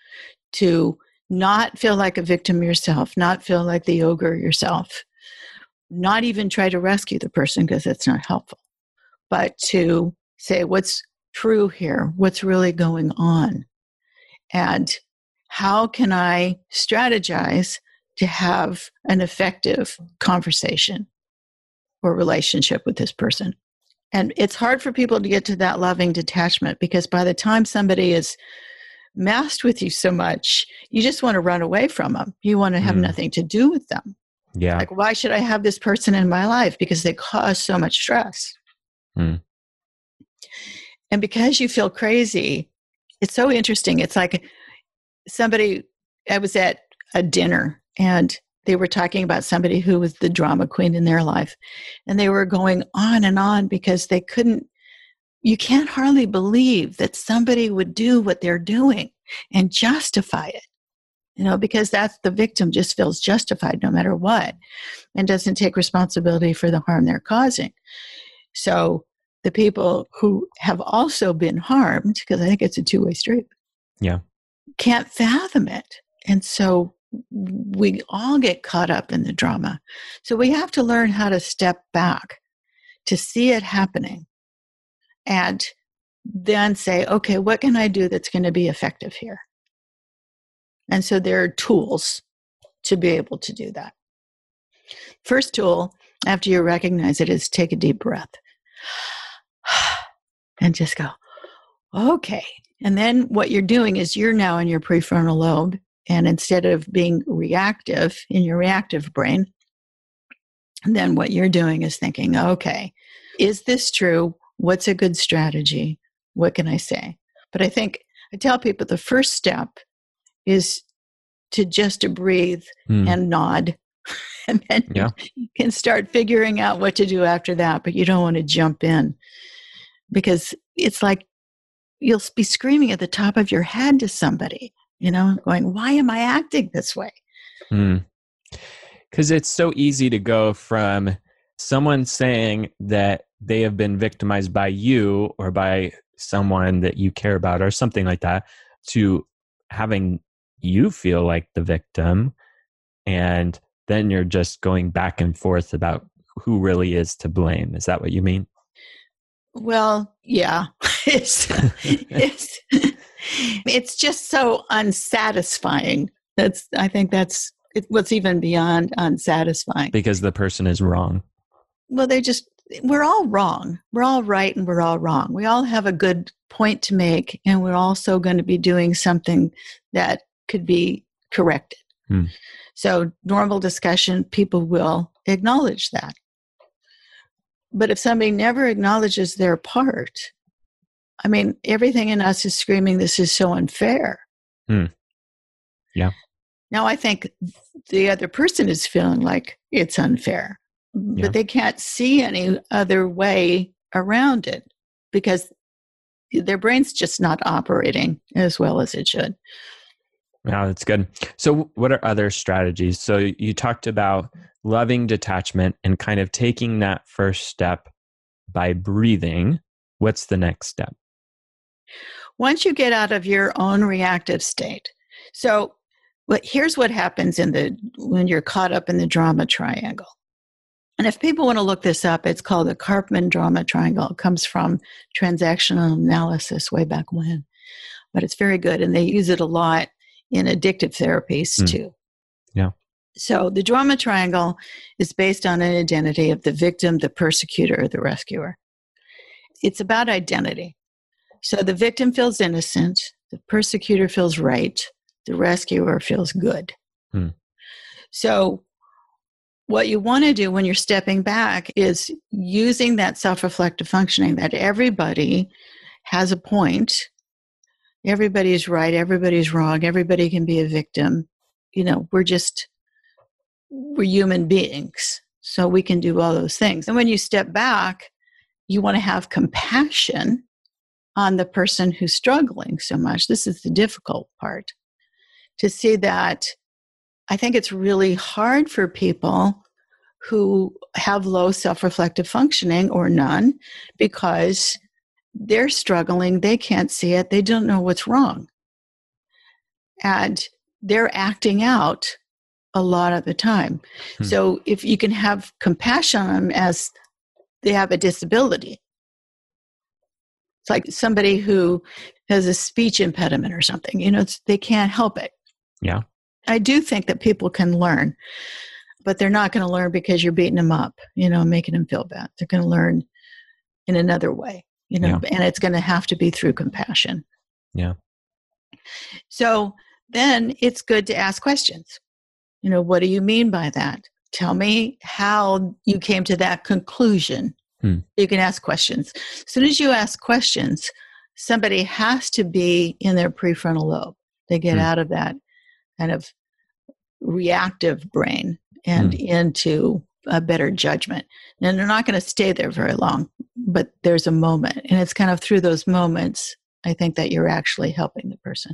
to not feel like a victim yourself, not feel like the ogre yourself, not even try to rescue the person because that's not helpful, but to say what's true here, what's really going on, and how can I strategize to have an effective conversation or relationship with this person. And it's hard for people to get to that loving detachment because by the time somebody is messed with you so much, you just want to run away from them. You want to have mm. nothing to do with them. Yeah. Like, why should I have this person in my life? Because they cause so much stress. Mm. And because you feel crazy, it's so interesting. It's like somebody, I was at a dinner and they were talking about somebody who was the drama queen in their life. And they were going on and on because they couldn't, you can't hardly believe that somebody would do what they're doing and justify it. You know, because that's the victim just feels justified no matter what and doesn't take responsibility for the harm they're causing. So the people who have also been harmed, because I think it's a two-way street, yeah, can't fathom it. And so we all get caught up in the drama. So we have to learn how to step back to see it happening and then say, okay, what can I do that's going to be effective here? And so there are tools to be able to do that. First tool, after you recognize it, is take a deep breath and just go, okay. And then what you're doing is you're now in your prefrontal lobe, and instead of being reactive in your reactive brain, then what you're doing is thinking, okay, is this true? What's a good strategy? What can I say? But I think I tell people the first step is to just to breathe mm. and nod. And then yeah. you can start figuring out what to do after that, but you don't want to jump in because it's like you'll be screaming at the top of your head to somebody, you know, going, why am I acting this way? Mm. 'Cause it's so easy to go from someone saying that they have been victimized by you or by someone that you care about or something like that to having you feel like the victim, and then you're just going back and forth about who really is to blame. Is that what you mean? Well, yeah. it's, it's, it's just so unsatisfying. That's, I think that's it, what's even beyond unsatisfying. Because the person is wrong. Well, they just, we're all wrong. We're all right and we're all wrong. We all have a good point to make, and we're also going to be doing something that could be corrected. Hmm. So normal discussion, people will acknowledge that. But if somebody never acknowledges their part, I mean, everything in us is screaming, this is so unfair. Hmm. Yeah. Now I think the other person is feeling like it's unfair, but Yeah. they can't see any other way around it because their brain's just not operating as well as it should. Yeah, that's good. So what are other strategies? So you talked about loving detachment and kind of taking that first step by breathing. What's the next step? Once you get out of your own reactive state. So what, here's what happens in the when you're caught up in the drama triangle. And if people want to look this up, it's called the Karpman drama triangle. It comes from transactional analysis way back when. But it's very good, and they use it a lot in addictive therapies Mm. too. Yeah. So the drama triangle is based on an identity of the victim, the persecutor, or the rescuer. It's about identity. So the victim feels innocent, the persecutor feels right, the rescuer feels good. Hmm. So what you want to do when you're stepping back is using that self-reflective functioning that everybody has a point. Everybody's right, everybody's wrong, everybody can be a victim. You know, we're just, we're human beings. So we can do all those things. And when you step back, you want to have compassion on the person who's struggling so much. This is the difficult part. To see that, I think it's really hard for people who have low self-reflective functioning or none because they're struggling, they can't see it, they don't know what's wrong. And they're acting out a lot of the time. Hmm. So if you can have compassion on them as they have a disability, it's like somebody who has a speech impediment or something, you know, it's, they can't help it. Yeah. I do think that people can learn, but they're not going to learn because you're beating them up, you know, making them feel bad. They're going to learn in another way, you know, Yeah. and it's going to have to be through compassion. Yeah. So then it's good to ask questions. You know, what do you mean by that? Tell me how you came to that conclusion. Hmm. You can ask questions. As soon as you ask questions, somebody has to be in their prefrontal lobe. They get Hmm. out of that kind of reactive brain and Hmm. into a better judgment. And they're not going to stay there very long, but there's a moment. And it's kind of through those moments, I think, that you're actually helping the person.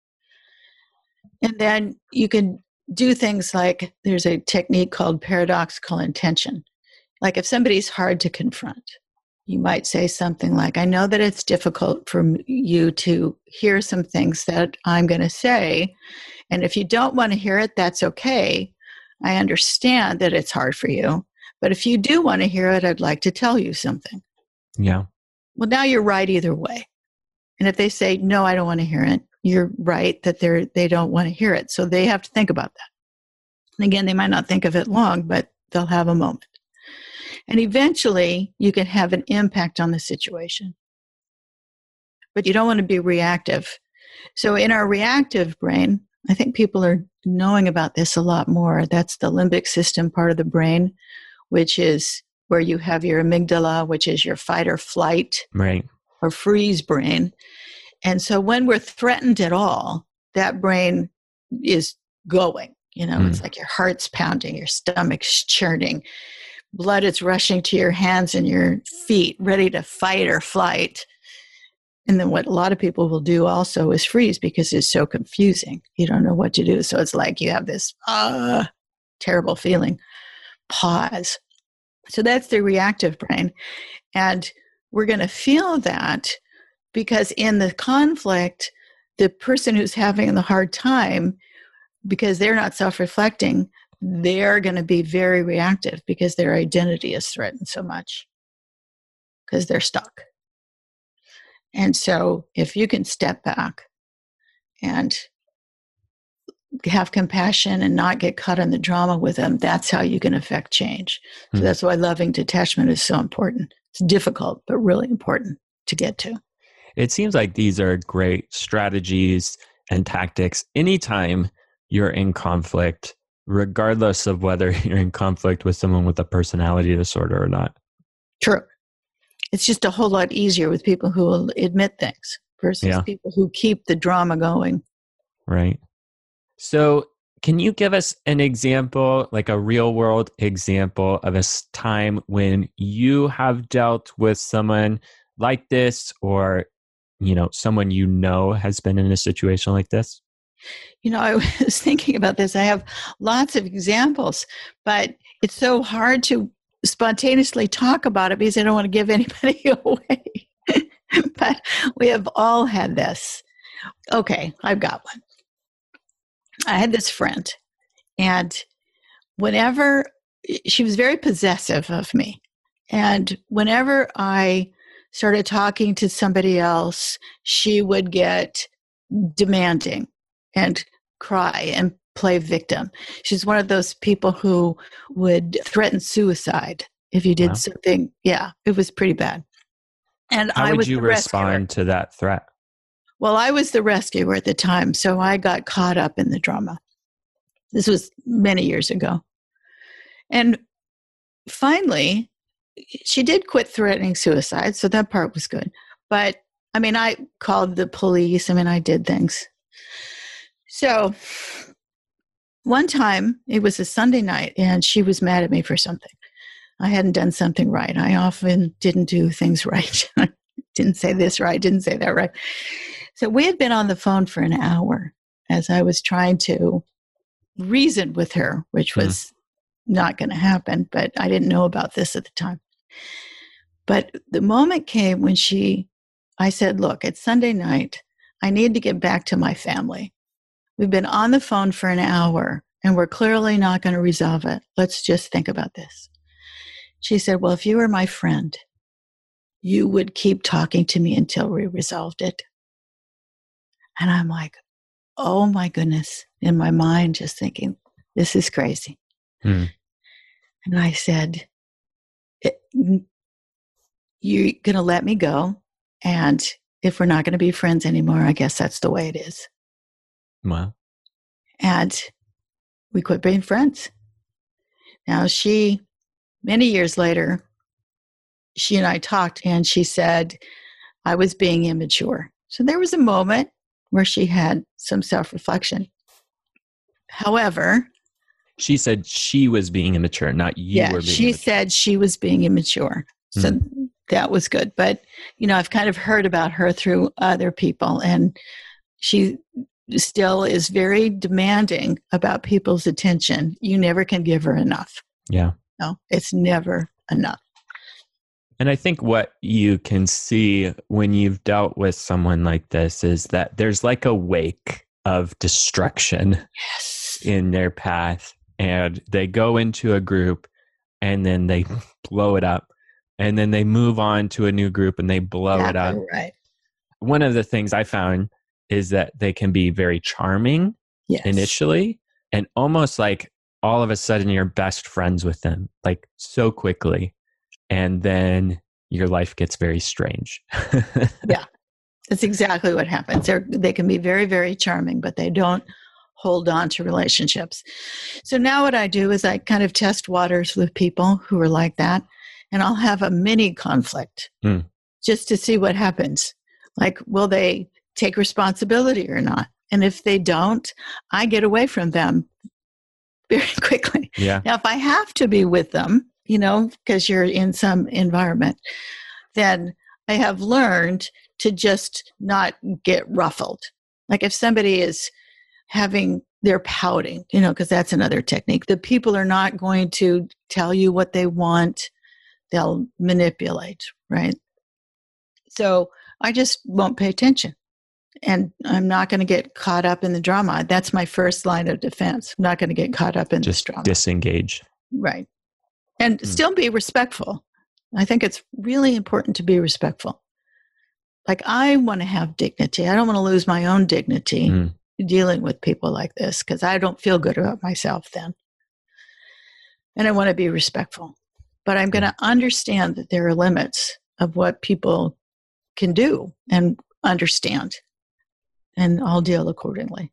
And then you can do things like there's a technique called paradoxical intention. Like if somebody's hard to confront, you might say something like, I know that it's difficult for you to hear some things that I'm going to say. And if you don't want to hear it, that's okay. I understand that it's hard for you. But if you do want to hear it, I'd like to tell you something. Yeah. Well, now you're right either way. And if they say, no, I don't want to hear it, you're right that they're, they don't want to hear it. So they have to think about that. And again, they might not think of it long, but they'll have a moment. And eventually, you can have an impact on the situation. But you don't want to be reactive. So in our reactive brain, I think people are knowing about this a lot more. That's the limbic system part of the brain, which is where you have your amygdala, which is your fight or flight Right. or freeze brain. And so when we're threatened at all, that brain is going. You know, Mm. it's like your heart's pounding, your stomach's churning, blood is rushing to your hands and your feet, ready to fight or flight. And then what a lot of people will do also is freeze because it's so confusing. You don't know what to do. So it's like you have this uh, terrible feeling. Pause. So that's the reactive brain. And we're going to feel that because in the conflict, the person who's having the hard time, because they're not self-reflecting, they're going to be very reactive because their identity is threatened so much. because they're stuck. And so if you can step back and have compassion and not get caught in the drama with them, that's how you can affect change. So Hmm. that's why loving detachment is so important. It's difficult, but really important to get to. It seems like these are great strategies and tactics anytime you're in conflict, regardless of whether you're in conflict with someone with a personality disorder or not. True. It's just a whole lot easier with people who will admit things versus Yeah. people who keep the drama going. Right. So, can you give us an example, like a real world example of a s- time when you have dealt with someone like this, or, you know, someone you know has been in a situation like this? You know, I was thinking about this. I have lots of examples, but it's so hard to spontaneously talk about it because I don't want to give anybody away. But we have all had this. Okay, I've got one. I had this friend, and whenever she was very possessive of me, and whenever I started talking to somebody else, she would get demanding and cry and play victim. She's one of those people who would threaten suicide if you did Wow. something. Yeah, it was pretty bad. And How I would was you the rescuer. respond to that threat? Well, I was the rescuer at the time, so I got caught up in the drama. This was many years ago. And finally, she did quit threatening suicide, so that part was good. But I mean, I called the police. I mean, I did things. So one time, it was a Sunday night, and she was mad at me for something. I hadn't done something right. I often didn't do things right. Didn't say this right, didn't say that right. So we had been on the phone for an hour as I was trying to reason with her, which was hmm. not going to happen, but I didn't know about this at the time. But the moment came when she, I said, look, it's Sunday night. I need to get back to my family. We've been on the phone for an hour, and we're clearly not going to resolve it. Let's just think about this. She said, well, if you were my friend, you would keep talking to me until we resolved it. And I'm like, oh my goodness, in my mind, just thinking, this is crazy. Hmm. And I said, you're going to let me go. And if we're not going to be friends anymore, I guess that's the way it is. Wow. And we quit being friends. Now she, many years later, she and I talked, and she said I was being immature. So there was a moment where she had some self-reflection. However, she said she was being immature, not you yeah, were being she immature. said she was being immature. So mm. that was good. But, you know, I've kind of heard about her through other people, and she still is very demanding about people's attention. You never can give her enough. Yeah. No, it's never enough. And I think what you can see when you've dealt with someone like this is that there's like a wake of destruction yes. in their path, and they go into a group and then they blow it up, and then they move on to a new group and they blow exactly it up. Right. One of the things I found is that they can be very charming yes. initially, and almost like all of a sudden you're best friends with them, like so quickly. And then your life gets very strange. Yeah, that's exactly what happens. They're, they can be very, very charming, but they don't hold on to relationships. So now what I do is I kind of test waters with people who are like that, and I'll have a mini conflict mm. just to see what happens. Like, will they take responsibility or not? And if they don't, I get away from them very quickly. Yeah. Now, if I have to be with them, you know, because you're in some environment, then I have learned to just not get ruffled. Like if somebody is having, they're pouting, you know, because that's another technique. The people are not going to tell you what they want. They'll manipulate, right? So I just won't pay attention. And I'm not going to get caught up in the drama. That's my first line of defense. I'm not going to get caught up in just this drama. Disengage. Right. And mm. still be respectful. I think it's really important to be respectful. Like, I want to have dignity. I don't want to lose my own dignity mm. dealing with people like this, because I don't feel good about myself then. And I want to be respectful. But I'm going to understand that there are limits of what people can do and understand. And I'll deal accordingly.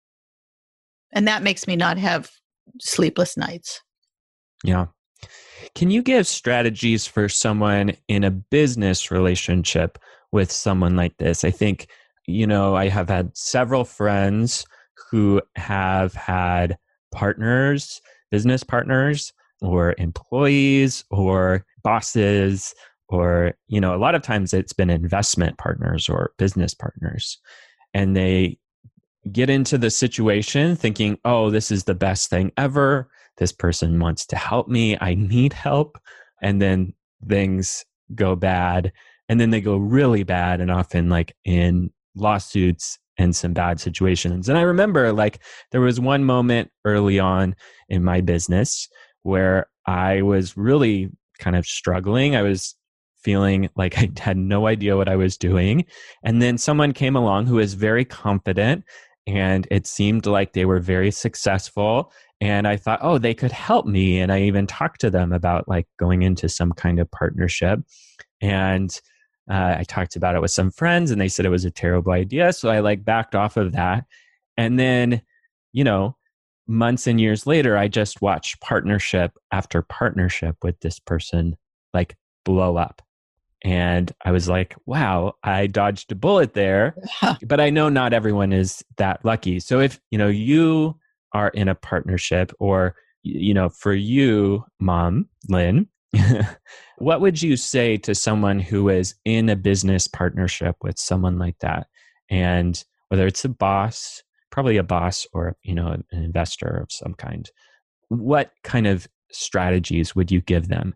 And that makes me not have sleepless nights. Yeah. Can you give strategies for someone in a business relationship with someone like this? I think, you know, I have had several friends who have had partners, business partners, or employees, or bosses, or, you know, a lot of times it's been investment partners or business partners. And they get into the situation thinking, oh, this is the best thing ever. This person wants to help me. I need help. And then things go bad. And then they go really bad, and often like in lawsuits and some bad situations. And I remember like there was one moment early on in my business where I was really kind of struggling. I was feeling like I had no idea what I was doing. And then someone came along who was very confident, and it seemed like they were very successful. And I thought, oh, they could help me. And I even talked to them about like going into some kind of partnership. And uh, I talked about it with some friends, and they said it was a terrible idea. So I like backed off of that. And then, you know, months and years later, I just watched partnership after partnership with this person like blow up. And I was like, wow, I dodged a bullet there. But I know not everyone is that lucky. So if, you know, you are in a partnership, or, you know, for you, Mom, Lynn, what would you say to someone who is in a business partnership with someone like that? And whether it's a boss, probably a boss, or, you know, an investor of some kind, what kind of strategies would you give them?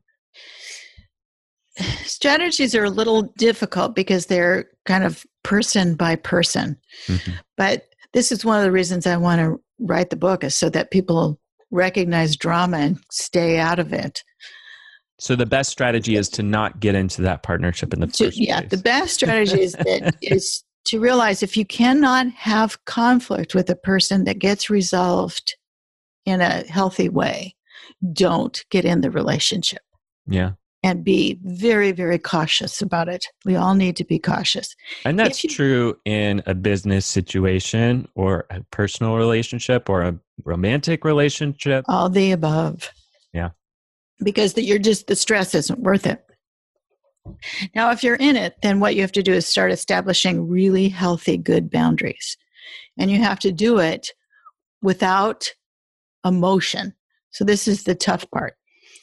Strategies are a little difficult because they're kind of person by person. Mm-hmm. But this is one of the reasons I want to write the book, is so that people recognize drama and stay out of it. So the best strategy is to not get into that partnership in the to, first yeah, place. The best strategy is that is to realize if you cannot have conflict with a person that gets resolved in a healthy way, don't get in the relationship. Yeah. And be very, very cautious about it. We all need to be cautious. And that's you, true in a business situation, or a personal relationship, or a romantic relationship. All the above. Yeah. Because the, you're just, the stress isn't worth it. Now, if you're in it, then what you have to do is start establishing really healthy, good boundaries. And you have to do it without emotion. So this is the tough part.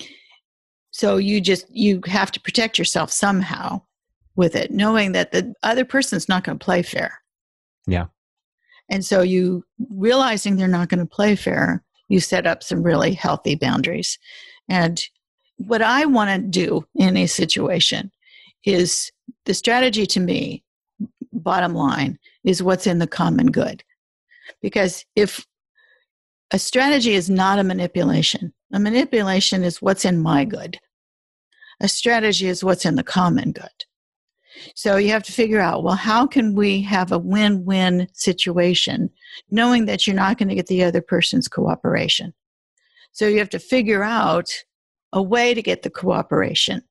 So you just, you have to protect yourself somehow with it, knowing that the other person's not going to play fair. Yeah. And so you, realizing they're not going to play fair, you set up some really healthy boundaries. And what I want to do in a situation is, the strategy to me, bottom line, is what's in the common good. Because if a strategy is not a manipulation, a manipulation is what's in my good. A strategy is what's in the common good. So you have to figure out, well, how can we have a win-win situation, knowing that you're not going to get the other person's cooperation? So you have to figure out a way to get the cooperation.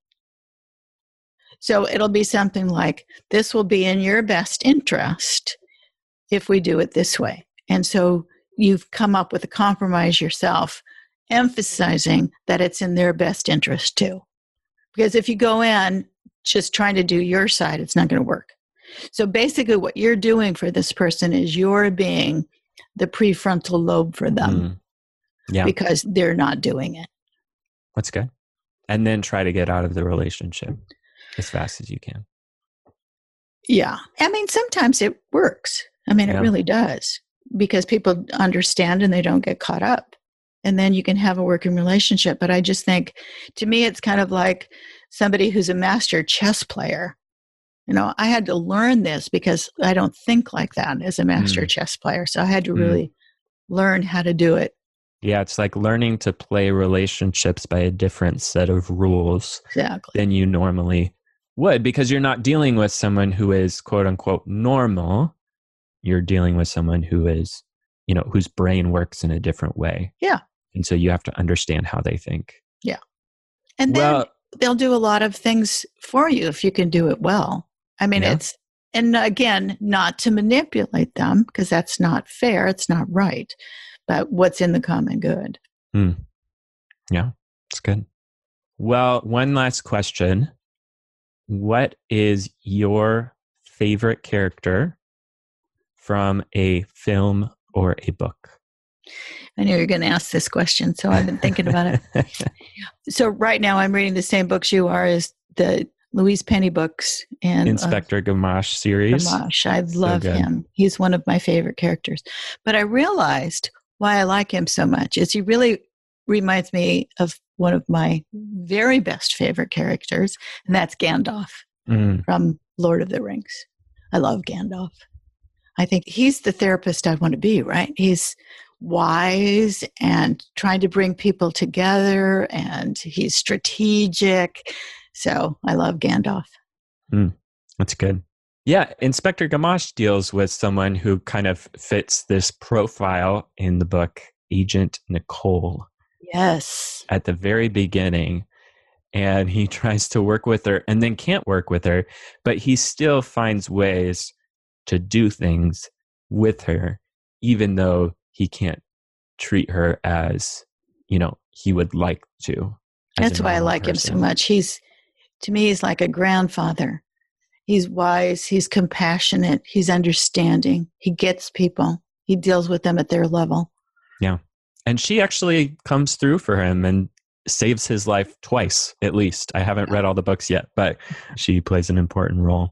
So it'll be something like, this will be in your best interest if we do it this way. And so you've come up with a compromise yourself, emphasizing that it's in their best interest too. Because if you go in just trying to do your side, it's not going to work. So basically what you're doing for this person is you're being the prefrontal lobe for them. Mm. Yeah. Because they're not doing it. That's good. And then try to get out of the relationship as fast as you can. Yeah. I mean, sometimes it works. I mean, yeah. It really does. Because people understand and they don't get caught up. And then you can have a working relationship. But I just think, to me, it's kind of like somebody who's a master chess player. You know, I had to learn this because I don't think like that as a master mm. chess player. So I had to really mm. learn how to do it Yeah, it's like learning to play relationships by a different set of rules Exactly. than you normally would, because you're not dealing with someone who is quote unquote normal. You're dealing with someone who is, you know, whose brain works in a different way. Yeah. And so you have to understand how they think. Yeah. And then Well, they'll do a lot of things for you if you can do it well. I mean, Yeah. it's, and again, not to manipulate them because that's not fair. It's not right. But what's in the common good. Hmm. Yeah, it's good. Well, one last question. What is your favorite character from a film or a book? I knew you were going to ask this question, so I've been thinking about it. So right now I'm reading the same books you are, is the Louise Penny books and Inspector uh, Gamache series. Gamache. I So love good. him. He's one of my favorite characters. But I realized why I like him so much is he really reminds me of one of my very best favorite characters, and that's Gandalf Mm, from Lord of the Rings. I love Gandalf. I think he's the therapist I want to be, right? He's wise and trying to bring people together, and he's strategic. So I love Gandalf. that's good. Yeah, Inspector Gamache deals with someone who kind of fits this profile in the book, Agent Nicole, Yes. at the very beginning. And he tries to work with her and then can't work with her, but he still finds ways to do things with her, even though he can't treat her as, you know, he would like to. as a That's why I normal like him so person. much. He's, to me, he's like a grandfather. He's wise, he's compassionate, he's understanding, he gets people, he deals with them at their level. And she actually comes through for him and saves his life twice, at least. I haven't read all the books yet, but she plays an important role.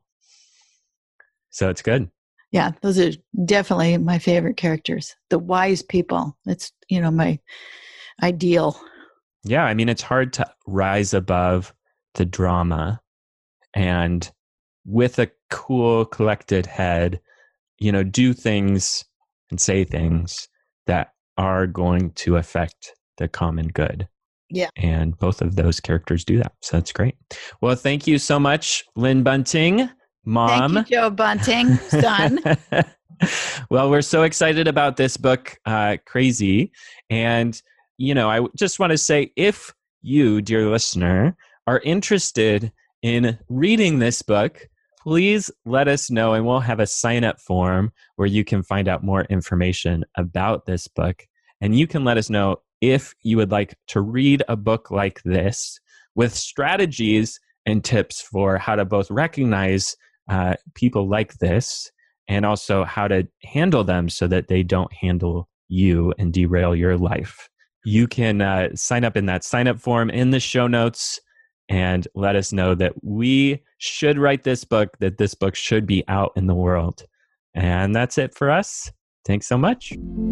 So it's good. Yeah, those are definitely my favorite characters. The wise people. It's, you know, my ideal. Yeah, I mean, it's hard to rise above the drama and with a cool, collected head, you know, do things and say things that are going to affect the common good. Yeah. And both of those characters do that. So that's great. Well, thank you so much, Lynn Bunting, Mom. Thank you, Joe Bunting, son. Well, we're so excited about this book, uh, Crazy. And, you know, I just want to say, if you, dear listener, are interested in reading this book, please let us know, and we'll have a sign-up form where you can find out more information about this book. And you can let us know if you would like to read a book like this with strategies and tips for how to both recognize uh, people like this and also how to handle them so that they don't handle you and derail your life. You can uh, sign up in that sign-up form in the show notes and let us know that we should write this book, that this book should be out in the world. And that's it for us. Thanks so much.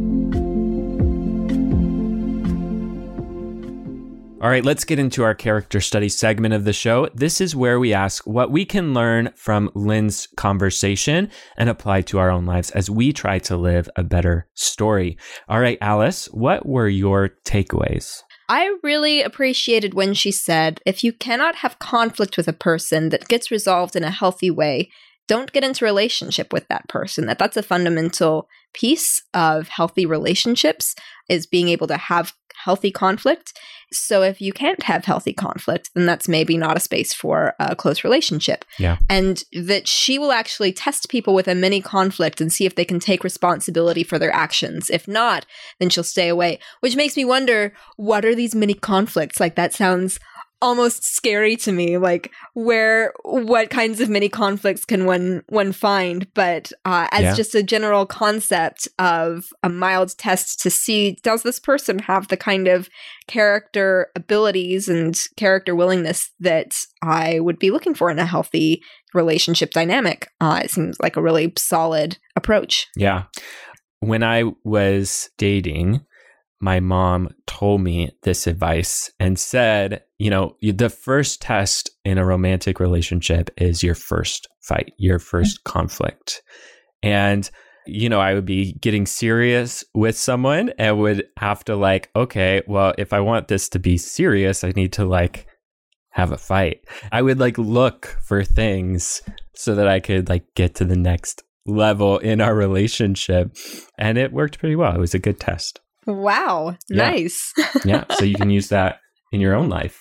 All right, let's get into our character study segment of the show. This is where we ask what we can learn from Lynn's conversation and apply to our own lives as we try to live a better story. All right, Alice, what were your takeaways? I really appreciated when she said, if you cannot have conflict with a person that gets resolved in a healthy way, don't get into a relationship with that person. That that's a fundamental piece of healthy relationships, is being able to have healthy conflict. So if you can't have healthy conflict, then that's maybe not a space for a close relationship. Yeah. And that she will actually test people with a mini conflict and see if they can take responsibility for their actions. If not, then she'll stay away, which makes me wonder, what are these mini conflicts? Like, that sounds almost scary to me, like where what kinds of mini conflicts can one one find, but uh, as Yeah. just a general concept of a mild test to see, does this person have the kind of character abilities and character willingness that I would be looking for in a healthy relationship dynamic? Uh, it seems like a really solid approach. Yeah. When I was dating, my mom told me this advice and said, you know, the first test in a romantic relationship is your first fight, your first conflict. And you know, I would be getting serious with someone and would have to like, okay, well, if I want this to be serious, I need to like have a fight. I would like look for things so that I could like get to the next level in our relationship. And it worked pretty well. It was a good test. Wow. Yeah. Nice. Yeah. So you can use that in your own life.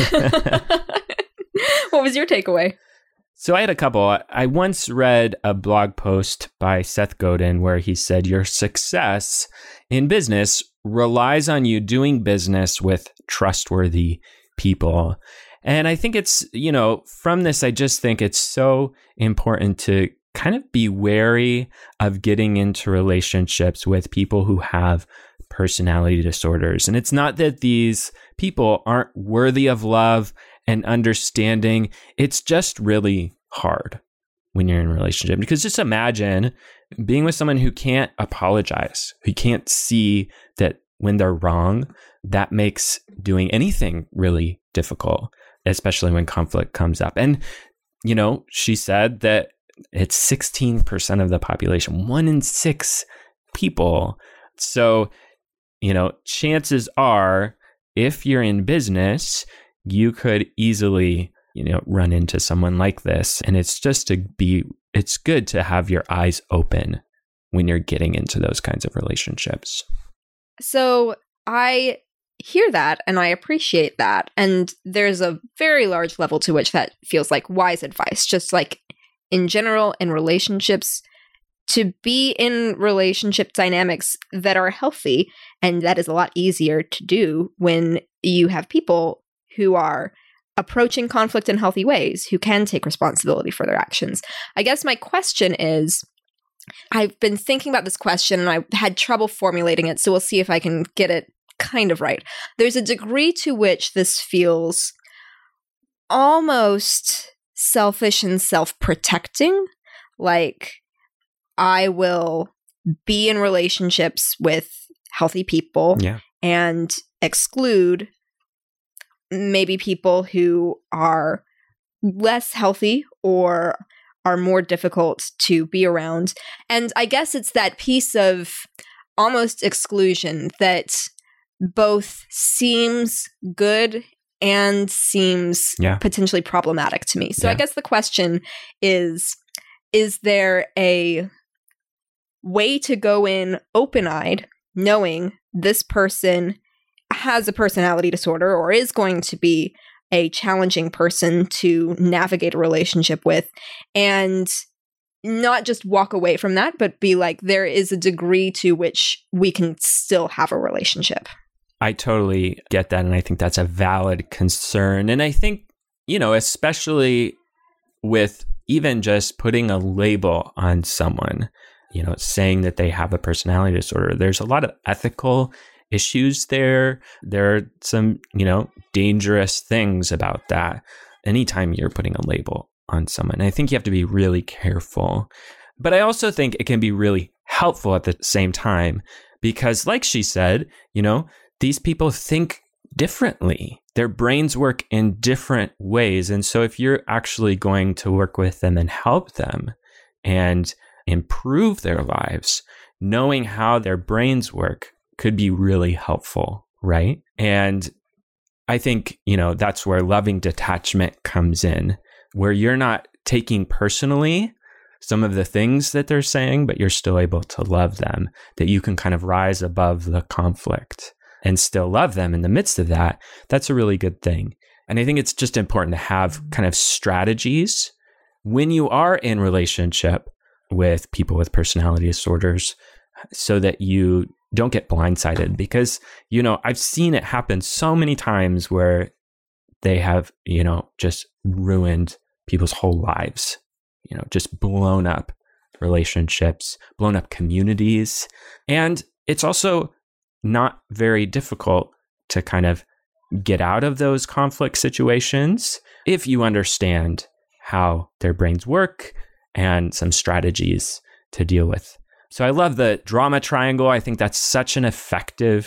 What was your takeaway? So I had a couple. I once read a blog post by Seth Godin where he said, your success in business relies on you doing business with trustworthy people. And I think it's, you know, from this, I just think it's so important to kind of be wary of getting into relationships with people who have personality disorders. And it's not that these people aren't worthy of love and understanding. It's just really hard when you're in a relationship, because just imagine being with someone who can't apologize, who can't see that when they're wrong. That makes doing anything really difficult, especially when conflict comes up. And, you know, she said that it's sixteen percent of the population, one in six people. So, you know, chances are if you're in business, you could easily, you know, run into someone like this. And it's just to be, it's good to have your eyes open when you're getting into those kinds of relationships. So I hear that and I appreciate that. And there's a very large level to which that feels like wise advice, just like in general in relationships, to be in relationship dynamics that are healthy. And that is a lot easier to do when you have people who are approaching conflict in healthy ways, who can take responsibility for their actions. I guess my question is, I've been thinking about this question and I had trouble formulating it, so we'll see if I can get it kind of right. There's a degree to which this feels almost selfish and self-protecting, like I will be in relationships with healthy people yeah. and exclude maybe people who are less healthy or are more difficult to be around. And I guess it's that piece of almost exclusion that both seems good and seems yeah. potentially problematic to me. So yeah. I guess the question is, is there a way to go in open-eyed, knowing this person has a personality disorder or is going to be a challenging person to navigate a relationship with, and not just walk away from that, but be like, there is a degree to which we can still have a relationship? I totally get that. And I think that's a valid concern. And I think, you know, especially with even just putting a label on someone, you know, saying that they have a personality disorder, there's a lot of ethical issues there. There are some, you know, dangerous things about that anytime you're putting a label on someone. I think you have to be really careful. But I also think it can be really helpful at the same time, because like she said, you know, these people think differently. Their brains work in different ways. And so if you're actually going to work with them and help them and improve their lives, knowing how their brains work could be really helpful, right? And I think, you know, that's where loving detachment comes in, where you're not taking personally some of the things that they're saying, but you're still able to love them, that you can kind of rise above the conflict and still love them in the midst of that. That's a really good thing. And I think it's just important to have kind of strategies when you are in relationship with people with personality disorders, so that you don't get blindsided. Because, you know, I've seen it happen so many times where they have, you know, just ruined people's whole lives, you know, just blown up relationships, blown up communities. And it's also not very difficult to kind of get out of those conflict situations if you understand how their brains work and some strategies to deal with. So I love the drama triangle. I think that's such an effective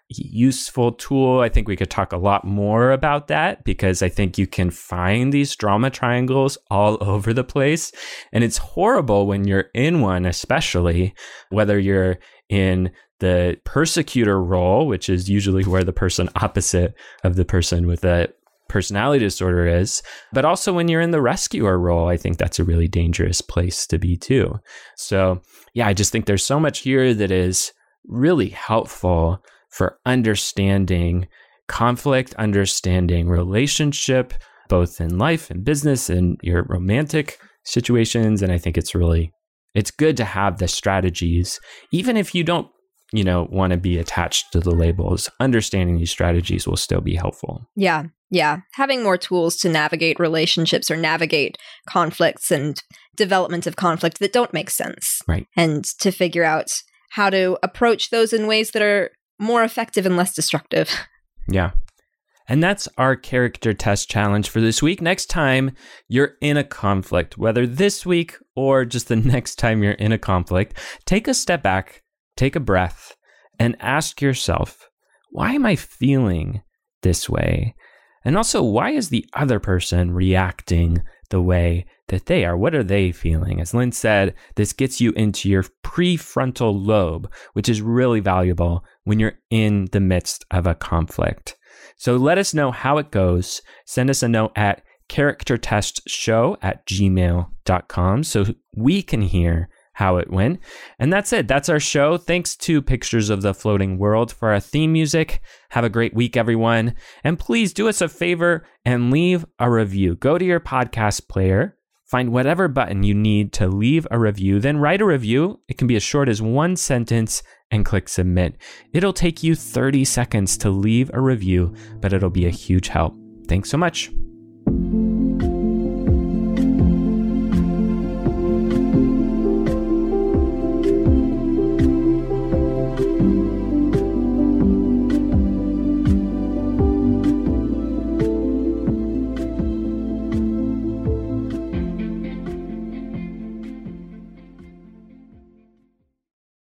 useful tool. I think we could talk a lot more about that because I think you can find these drama triangles all over the place. And it's horrible when you're in one, especially whether you're in the persecutor role, which is usually where the person opposite of the person with a personality disorder is, but also when you're in the rescuer role, I think that's a really dangerous place to be too. So yeah, I just think there's so much here that is really helpful for understanding conflict, understanding relationship, both in life and business and your romantic situations. And I think it's really, it's good to have the strategies, even if you don't, you know, want to be attached to the labels. Understanding these strategies will still be helpful. Yeah. Yeah. Having more tools to navigate relationships or navigate conflicts and development of conflict that don't make sense. Right. And to figure out how to approach those in ways that are more effective and less destructive. Yeah. And that's our character test challenge for this week. Next time you're in a conflict, whether this week or just the next time you're in a conflict, take a step back, take a breath, and ask yourself, why am I feeling this way? And also, why is the other person reacting the way that they are? What are they feeling? As Lynn said, this gets you into your prefrontal lobe, which is really valuable when you're in the midst of a conflict. So let us know how it goes. Send us a note at charactertestshow at gmail dot com so we can hear how it went. And that's it. That's our show. Thanks to Pictures of the Floating World for our theme music. Have a great week, everyone. And please do us a favor and leave a review. Go to your podcast player, find whatever button you need to leave a review, then write a review. It can be as short as one sentence and click submit. It'll take you thirty seconds to leave a review, but it'll be a huge help. Thanks so much.